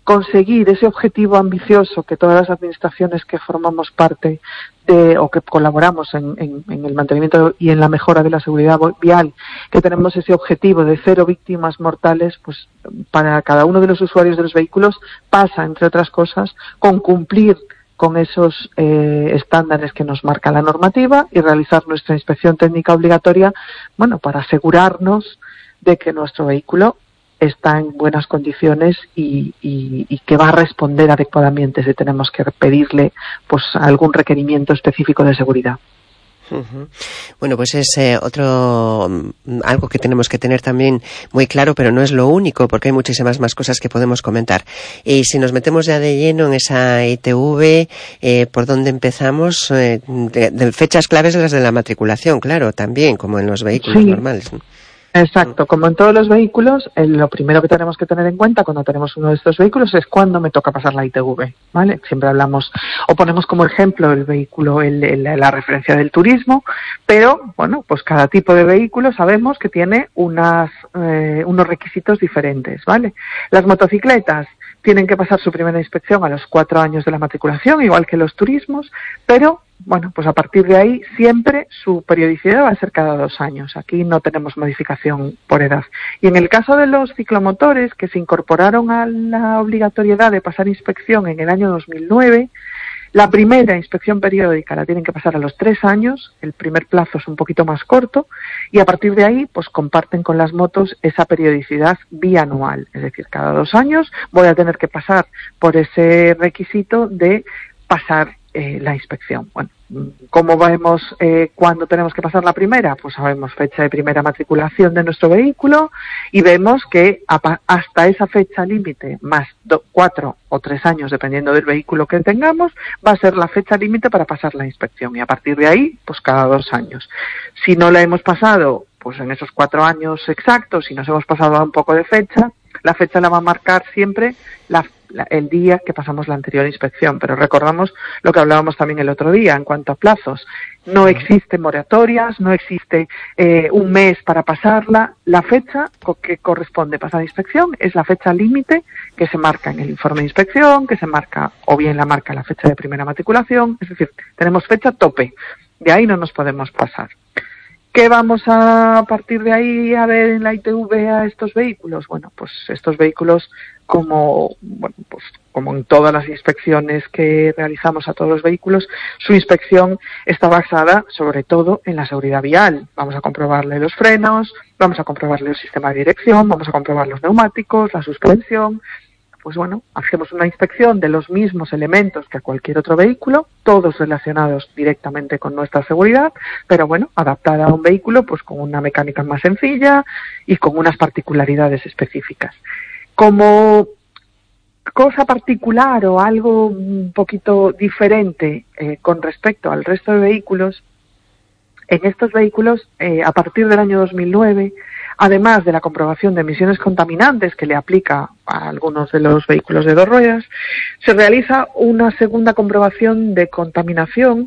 conseguir ese objetivo ambicioso que todas las administraciones que formamos parte de o que colaboramos en, en, en el mantenimiento y en la mejora de la seguridad vial, que tenemos ese objetivo de cero víctimas mortales, pues para cada uno de los usuarios de los vehículos pasa, entre otras cosas, con cumplir con esos eh, estándares que nos marca la normativa y realizar nuestra inspección técnica obligatoria, bueno, para asegurarnos de que nuestro vehículo está en buenas condiciones y, y, y que va a responder adecuadamente si tenemos que pedirle pues algún requerimiento específico de seguridad. Uh-huh. Bueno, pues es eh, otro algo que tenemos que tener también muy claro, pero no es lo único, porque hay muchísimas más cosas que podemos comentar. Y si nos metemos ya de lleno en esa I T V, eh, ¿por dónde empezamos? Eh, de, de fechas claves las de la matriculación, claro, también, como en los vehículos sí. normales. Exacto, como en todos los vehículos, eh, lo primero que tenemos que tener en cuenta cuando tenemos uno de estos vehículos es cuándo me toca pasar la I T V, ¿vale? Siempre hablamos o ponemos como ejemplo el vehículo, el, el, la referencia del turismo, pero, bueno, pues cada tipo de vehículo sabemos que tiene unas, eh, unos requisitos diferentes, ¿vale? Las motocicletas tienen que pasar su primera inspección a los cuatro años de la matriculación, igual que los turismos, pero bueno, pues a partir de ahí siempre su periodicidad va a ser cada dos años. Aquí no tenemos modificación por edad. Y en el caso de los ciclomotores que se incorporaron a la obligatoriedad de pasar inspección en el año dos mil nueve, la primera inspección periódica la tienen que pasar a los tres años, el primer plazo es un poquito más corto, y a partir de ahí pues comparten con las motos esa periodicidad bianual, es decir, cada dos años voy a tener que pasar por ese requisito de pasar Eh, la inspección. Bueno, ¿cómo vemos eh, cuándo tenemos que pasar la primera? Pues sabemos fecha de primera matriculación de nuestro vehículo y vemos que hasta esa fecha límite, más do, cuatro o tres años, dependiendo del vehículo que tengamos, va a ser la fecha límite para pasar la inspección y a partir de ahí, pues cada dos años. Si no la hemos pasado, pues en esos cuatro años exactos, si nos hemos pasado a un poco de fecha, la fecha la va a marcar siempre la el día que pasamos la anterior inspección, pero recordamos lo que hablábamos también el otro día en cuanto a plazos. No existen moratorias, no existe eh, un mes para pasarla. La fecha que corresponde pasar la inspección es la fecha límite que se marca en el informe de inspección, que se marca, o bien la marca la fecha de primera matriculación, es decir, tenemos fecha tope, de ahí no nos podemos pasar. ¿Qué vamos a, a partir de ahí a ver en la I T V a estos vehículos? Bueno, pues estos vehículos, como bueno, pues como en todas las inspecciones que realizamos a todos los vehículos, su inspección está basada sobre todo en la seguridad vial. Vamos a comprobarle los frenos, vamos a comprobarle el sistema de dirección, vamos a comprobar los neumáticos, la suspensión. Pues bueno, hacemos una inspección de los mismos elementos que a cualquier otro vehículo, todos relacionados directamente con nuestra seguridad, pero bueno, adaptada a un vehículo pues con una mecánica más sencilla y con unas particularidades específicas. Como cosa particular o algo un poquito diferente eh, con respecto al resto de vehículos, en estos vehículos, eh, a partir del año dos mil nueve, además de la comprobación de emisiones contaminantes que le aplica a algunos de los vehículos de dos ruedas, se realiza una segunda comprobación de contaminación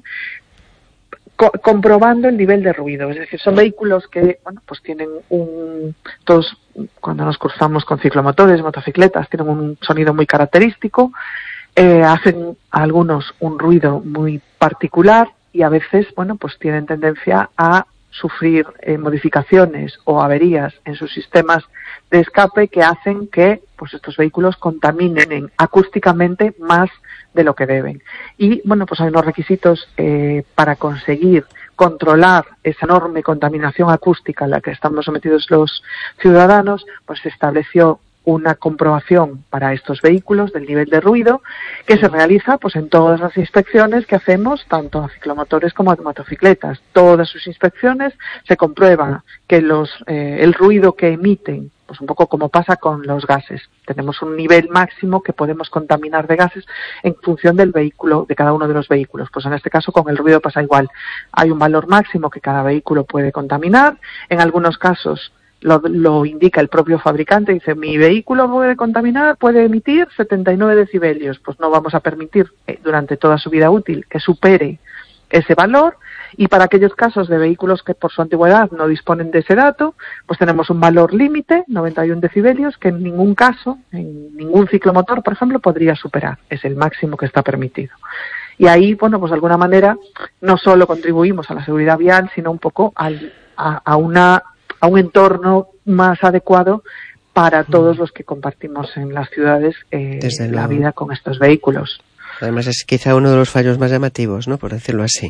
co- comprobando el nivel de ruido. Es decir, son vehículos que, bueno, pues tienen un... Todos, cuando nos cruzamos con ciclomotores, motocicletas, tienen un sonido muy característico, eh, hacen algunos un ruido muy particular y a veces, bueno, pues tienen tendencia a sufrir eh, modificaciones o averías en sus sistemas de escape que hacen que pues estos vehículos contaminen en, acústicamente más de lo que deben. Y bueno, pues hay unos requisitos eh, para conseguir controlar esa enorme contaminación acústica a la que estamos sometidos los ciudadanos, pues se estableció una comprobación para estos vehículos del nivel de ruido que se realiza pues en todas las inspecciones que hacemos, tanto a ciclomotores como a motocicletas. Todas sus inspecciones se comprueba que los eh, el ruido que emiten, pues un poco como pasa con los gases. Tenemos un nivel máximo que podemos contaminar de gases en función del vehículo, de cada uno de los vehículos. Pues en este caso con el ruido pasa igual. Hay un valor máximo que cada vehículo puede contaminar. En algunos casos Lo, lo indica el propio fabricante, dice, mi vehículo puede contaminar, puede emitir setenta y nueve decibelios, pues no vamos a permitir eh, durante toda su vida útil que supere ese valor, y para aquellos casos de vehículos que por su antigüedad no disponen de ese dato, pues tenemos un valor límite, noventa y uno decibelios, que en ningún caso, en ningún ciclomotor, por ejemplo, podría superar. Es el máximo que está permitido. Y ahí, bueno, pues de alguna manera no solo contribuimos a la seguridad vial, sino un poco al, a, a, una, a un entorno más adecuado para todos los que compartimos en las ciudades eh, la vida con estos vehículos. Además es quizá uno de los fallos más llamativos, ¿no?, por decirlo así.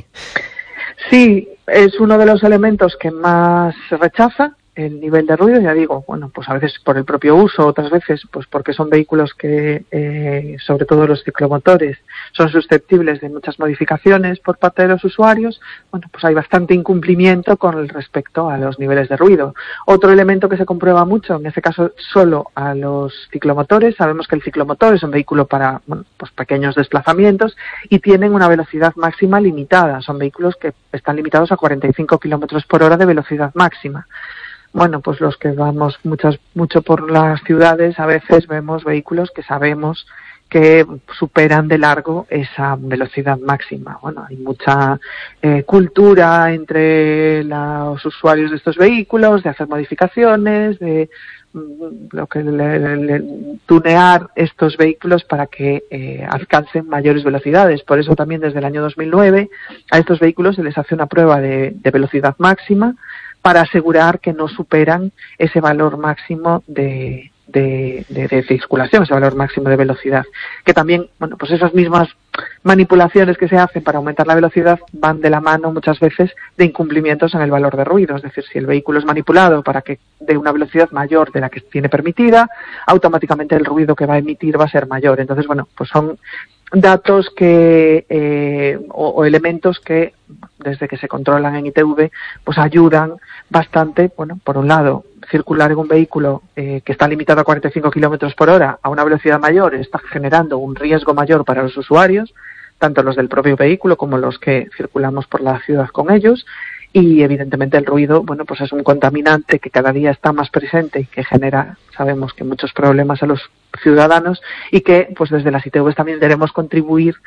Sí, es uno de los elementos que más se rechaza, el nivel de ruido, ya digo, bueno, pues a veces por el propio uso, otras veces pues porque son vehículos que, eh, sobre todo los ciclomotores, son susceptibles de muchas modificaciones por parte de los usuarios. Bueno, pues hay bastante incumplimiento con respecto a los niveles de ruido. Otro elemento que se comprueba mucho, en este caso solo a los ciclomotores, sabemos que el ciclomotor es un vehículo para, bueno, pues pequeños desplazamientos y tienen una velocidad máxima limitada. Son vehículos que están limitados a cuarenta y cinco kilómetros por hora de velocidad máxima. Bueno, pues los que vamos muchas, mucho por las ciudades, a veces vemos vehículos que sabemos que superan de largo esa velocidad máxima. Bueno, hay mucha eh, cultura entre los usuarios de estos vehículos, de hacer modificaciones, de mm, lo que le, le, tunear estos vehículos para que eh, alcancen mayores velocidades. Por eso también desde el año dos mil nueve a estos vehículos se les hace una prueba de, de velocidad máxima para asegurar que no superan ese valor máximo de, de, de, de circulación, ese valor máximo de velocidad. Que también, bueno, pues esas mismas manipulaciones que se hacen para aumentar la velocidad van de la mano muchas veces de incumplimientos en el valor de ruido. Es decir, si el vehículo es manipulado para que dé una velocidad mayor de la que tiene permitida, automáticamente el ruido que va a emitir va a ser mayor. Entonces, bueno, pues son datos que eh, o, o elementos que desde que se controlan en I T V pues ayudan bastante, bueno, por un lado, circular en un vehículo eh, que está limitado a cuarenta y cinco kilómetros por hora a una velocidad mayor está generando un riesgo mayor para los usuarios, tanto los del propio vehículo como los que circulamos por la ciudad con ellos. Y evidentemente el ruido, bueno, pues es un contaminante que cada día está más presente y que genera, sabemos que muchos problemas a los ciudadanos y que pues desde las I T Vs también debemos contribuir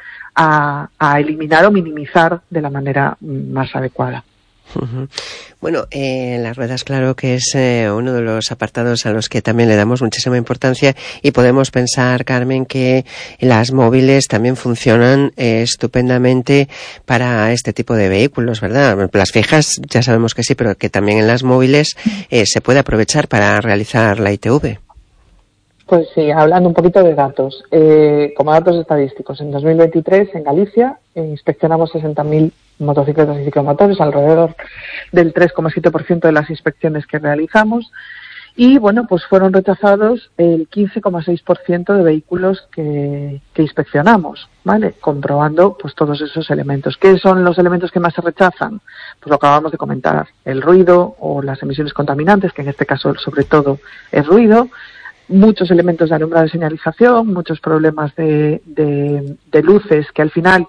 a, a eliminar o minimizar de la manera más adecuada. Uh-huh. Bueno, eh, las ruedas, claro que es eh, uno de los apartados a los que también le damos muchísima importancia y podemos pensar, Carmen, que las móviles también funcionan eh, estupendamente para este tipo de vehículos, ¿verdad? Las fijas ya sabemos que sí, pero que también en las móviles eh, se puede aprovechar para realizar la I T V. Pues sí, hablando un poquito de datos, eh, como datos estadísticos, en dos mil veintitrés en Galicia eh, inspeccionamos sesenta mil motocicletas y ciclomotores, alrededor del tres coma siete por ciento de las inspecciones que realizamos, y bueno, pues fueron rechazados el quince coma seis por ciento de vehículos que, que inspeccionamos, ¿vale? Comprobando pues todos esos elementos. ¿Qué son los elementos que más se rechazan? Pues lo acabamos de comentar, el ruido o las emisiones contaminantes, que en este caso sobre todo es ruido, muchos elementos de alumbrado de señalización, muchos problemas de, de, de luces que al final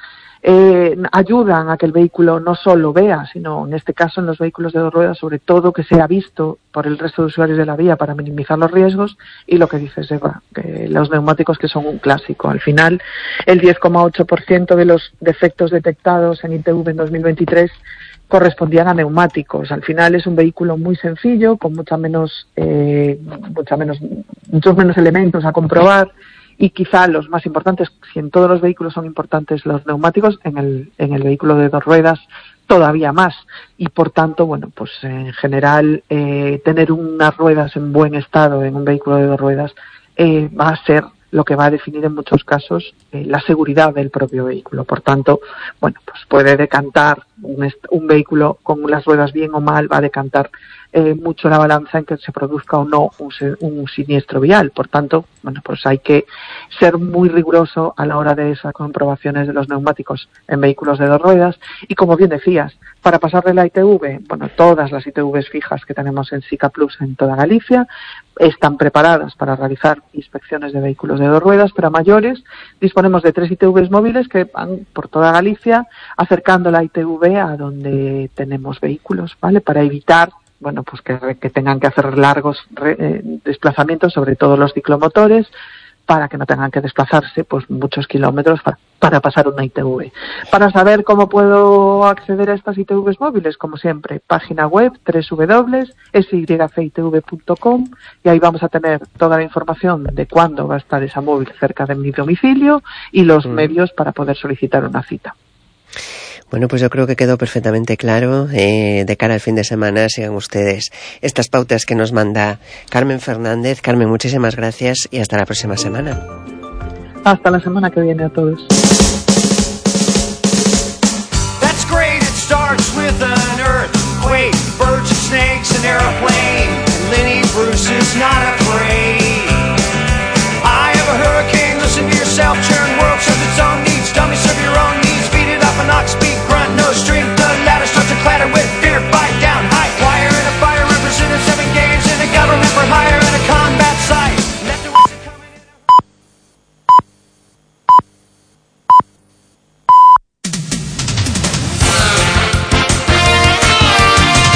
eh, ayudan a que el vehículo no solo vea, sino en este caso en los vehículos de dos ruedas, sobre todo que sea visto por el resto de usuarios de la vía para minimizar los riesgos. Y lo que dices, Eva, que los neumáticos, que son un clásico. Al final, el diez coma ocho por ciento de los defectos detectados en I T V en dos mil veintitrés correspondían a neumáticos. Al final es un vehículo muy sencillo, con mucha menos, eh, mucha menos, muchos menos elementos a comprobar, y quizá los más importantes, si en todos los vehículos son importantes los neumáticos, en el, en el vehículo de dos ruedas todavía más. Y por tanto, bueno, pues en general eh, tener unas ruedas en buen estado en un vehículo de dos ruedas eh, va a ser lo que va a definir en muchos casos eh, la seguridad del propio vehículo. Por tanto, bueno, pues puede decantar un, un vehículo con las ruedas bien o mal, va a decantar eh, mucho la balanza en que se produzca o no un, un siniestro vial. Por tanto, bueno, pues hay que ser muy riguroso a la hora de esas comprobaciones de los neumáticos en vehículos de dos ruedas. Y como bien decías, para pasarle la I T V, bueno, todas las I T Vs fijas que tenemos en SICA Plus en toda Galicia están preparadas para realizar inspecciones de vehículos de dos ruedas, pero a mayores disponemos de tres I T Vs móviles que van por toda Galicia acercando la I T V a donde tenemos vehículos, ¿vale? Para evitar, bueno, pues que, que tengan que hacer largos re, eh, desplazamientos, sobre todo los ciclomotores, para que no tengan que desplazarse pues muchos kilómetros para, para pasar una I T V. Para saber cómo puedo acceder a estas I T Vs móviles, como siempre, página web doble u doble u doble u punto s y f i t v punto com, y ahí vamos a tener toda la información de cuándo va a estar esa móvil cerca de mi domicilio y los mm. medios para poder solicitar una cita. Bueno, pues yo creo que quedó perfectamente claro. Eh, de cara al fin de semana, sigan ustedes estas pautas que nos manda Carmen Fernández. Carmen, muchísimas gracias y hasta la próxima semana. Hasta la semana que viene a todos. That's great, it starts with an earthquake.